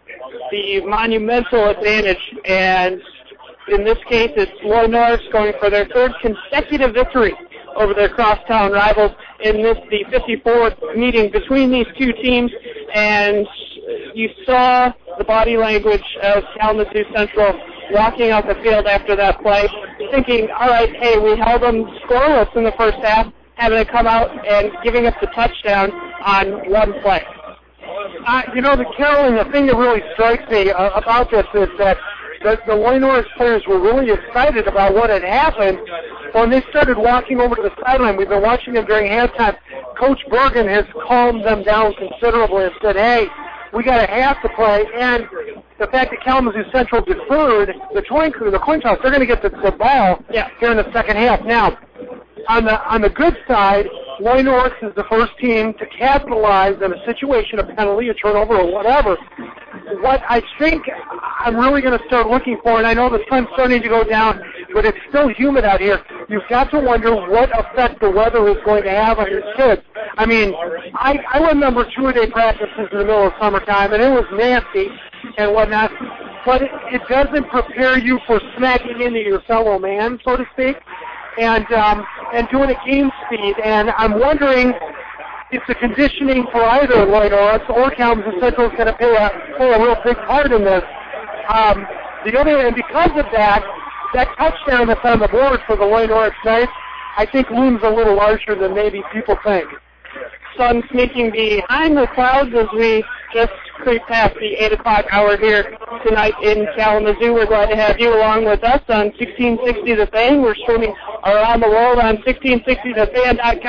the monumental advantage. And in this case, it's Loy Norris going for their third consecutive victory over their crosstown rivals in this, the fifty-fourth meeting between these two teams. And you saw the body language of Kalamazoo Central walking out the field after that play, thinking, all right, hey, we held them scoreless in the first half, having to come out and giving us the touchdown on one play. Uh, you know, the Carolyn, the thing that really strikes me uh, about this is that the, the Loy Norris players were really excited about what had happened when they started walking over to the sideline. We've been watching them during halftime. Coach Bergen has calmed them down considerably and said, hey, we got a half to play, and the fact that Kalamazoo Central deferred the coin, the coin toss, they're going to get the, the ball yeah. here in the second half. Now, on the on the good side, Loy Norris is the first team to capitalize on a situation, a penalty, a turnover, or whatever. What I think I'm really going to start looking for, and I know the sun's starting to go down, but it's still humid out here, you've got to wonder what effect the weather is going to have on your kids. I mean, I, I remember two-a-day practices in the middle of summertime, and it was nasty and whatnot, but it, it doesn't prepare you for smacking into your fellow man, so to speak, and um, and doing a game speed. And I'm wondering if the conditioning for either Loy Norris or Kalamazoo Central is going to play a, play a real big part in this. Um, the other, and because of that, that touchdown that's on the board for the Loy Norris Knights, I think looms a little larger than maybe people think.
Sun sneaking behind the clouds as we just creep past the eight o'clock hour here tonight in Kalamazoo. We're glad to have you along with us on sixteen sixty The Fan. We're streaming around the world on sixteen sixty the fan dot com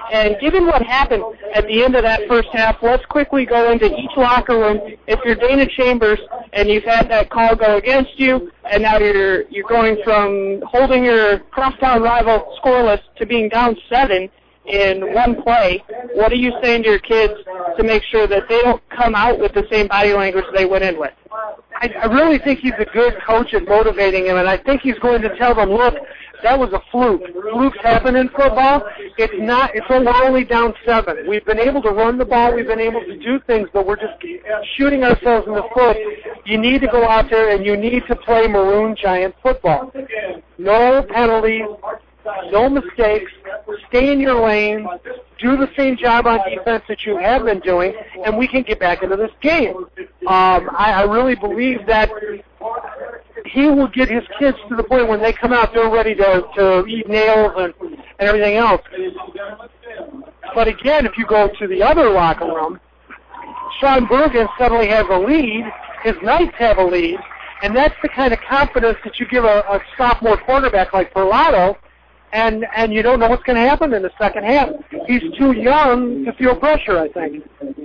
And given what happened at the end of that first half, let's quickly go into each locker room. If you're Dana Chambers and you've had that call go against you, and now you're you're going from holding your crosstown rival scoreless to being down seven in one play, what are you saying to your kids to make sure that they don't come out with the same body language they went in with?
I, I really think he's a good coach at motivating him, and I think he's going to tell them, look, that was a fluke. Flukes happen in football. It's not. It's we're only down seven. We've been able to run the ball. We've been able to do things, but we're just shooting ourselves in the foot. You need to go out there and you need to play Maroon Giant football. No penalties. No mistakes. Stay in your lane. Do the same job on defense that you have been doing, and we can get back into this game. Um, I, I really believe that he will get his kids to the point when they come out, they're ready to, to eat nails and, and everything else. But again, if you go to the other locker room, Sean Bergen suddenly has a lead. His Knights have a lead, and that's the kind of confidence that you give a, a sophomore quarterback like Perlato. And and you don't know what's going to happen in the second half. He's too young to feel pressure, I think.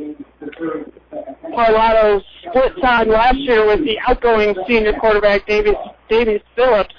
Parlato's split time last year with the outgoing senior quarterback, Davies, Davies Phillips.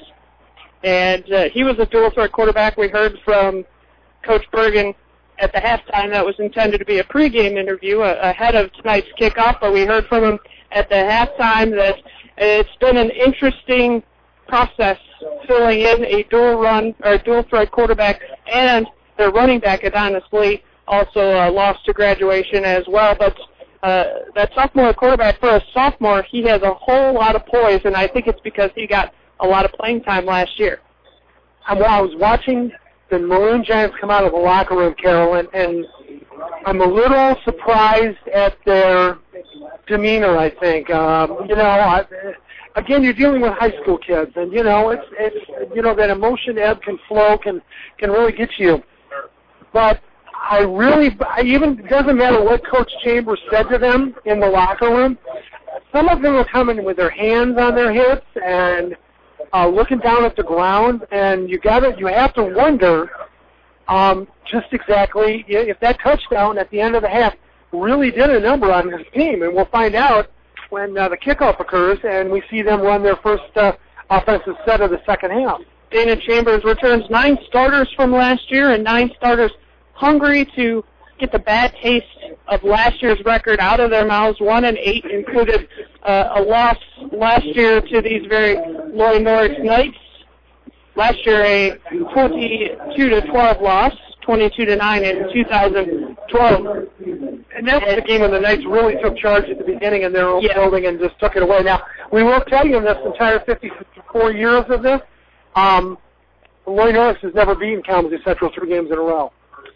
And uh, he was a dual-threat quarterback. We heard from Coach Bergen at the halftime. That was intended to be a pregame interview uh, ahead of tonight's kickoff, but we heard from him at the halftime that it's been an interesting process filling in a dual run or dual threat quarterback, and their running back Adonis Lee also uh, lost to graduation as well. But uh, that sophomore quarterback, for a sophomore, he has a whole lot of poise, and I think it's because he got a lot of playing time last year.
I was watching the Maroon Giants come out of the locker room, Carol, and, and I'm a little surprised at their demeanor, I think. Um, you know, I, again, you're dealing with high school kids, and, you know, it's, it's you know, that emotion ebb can flow, can, can really get you. But I really, I even, it doesn't matter what Coach Chambers said to them in the locker room, some of them are coming with their hands on their hips and uh, looking down at the ground, and you gotta, you have to wonder um, just exactly if that touchdown at the end of the half really did a number on this team, and we'll find out when uh, the kickoff occurs and we see them run their first uh, offensive set of the second half.
Dana Chambers returns nine starters from last year, and nine starters hungry to get the bad taste of last year's record out of their mouths. One and eight included uh, a loss last year to these very Loy Norwich Knights. Last year a twenty-two to twelve loss, twenty-two to nine in two thousand twelve.
And that was the game when the Knights really took charge at the beginning in their own yeah. building and just took it away. Now, we will tell you in this entire fifty-four years of this, um, Loy Norwich has never beaten Kalamazoo Central three games in a row.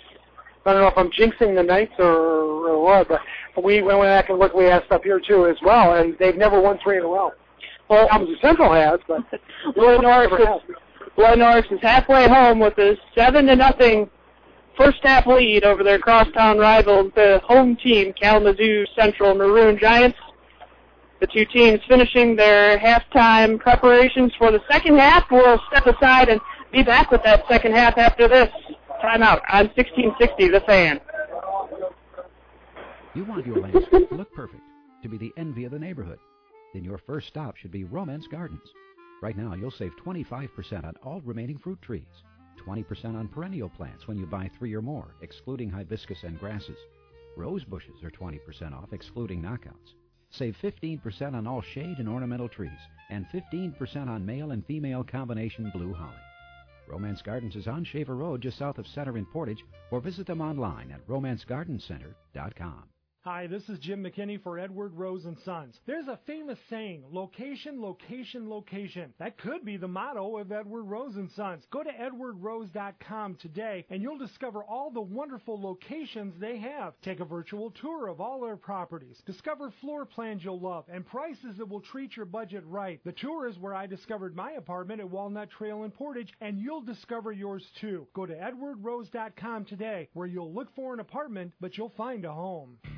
I don't know if I'm jinxing the Knights or, or what, but we went back and looked, we asked up here too as well, and they've never won three in a row. Well, Kalamazoo Central has, but
Loy Norwich is, Loy Norwich is halfway home with a seven to nothing first half lead over their crosstown rival, the home team, Kalamazoo Central Maroon Giants. The two teams finishing their halftime preparations for the second half. We'll step aside and be back with that second half after this timeout on sixteen sixty The Fan.
You want your landscape to look perfect, to be the envy of the neighborhood. Then your first stop should be Romance Gardens. Right now, you'll save twenty-five percent on all remaining fruit trees, twenty percent on perennial plants when you buy three or more, excluding hibiscus and grasses. Rose bushes are twenty percent off, excluding knockouts. Save fifteen percent on all shade and ornamental trees, and fifteen percent on male and female combination blue holly. Romance Gardens is on Shaver Road, just south of Center in Portage, or visit them online at romance garden center dot com.
Hi, this is Jim McKinney for Edward Rose and Sons. There's a famous saying, location, location, location. That could be the motto of Edward Rose and Sons. Go to edward rose dot com today and you'll discover all the wonderful locations they have. Take a virtual tour of all their properties. Discover floor plans you'll love and prices that will treat your budget right. The tour is where I discovered my apartment at Walnut Trail in Portage, and you'll discover yours too. Go to edward rose dot com today, where you'll look for an apartment, but you'll find a home.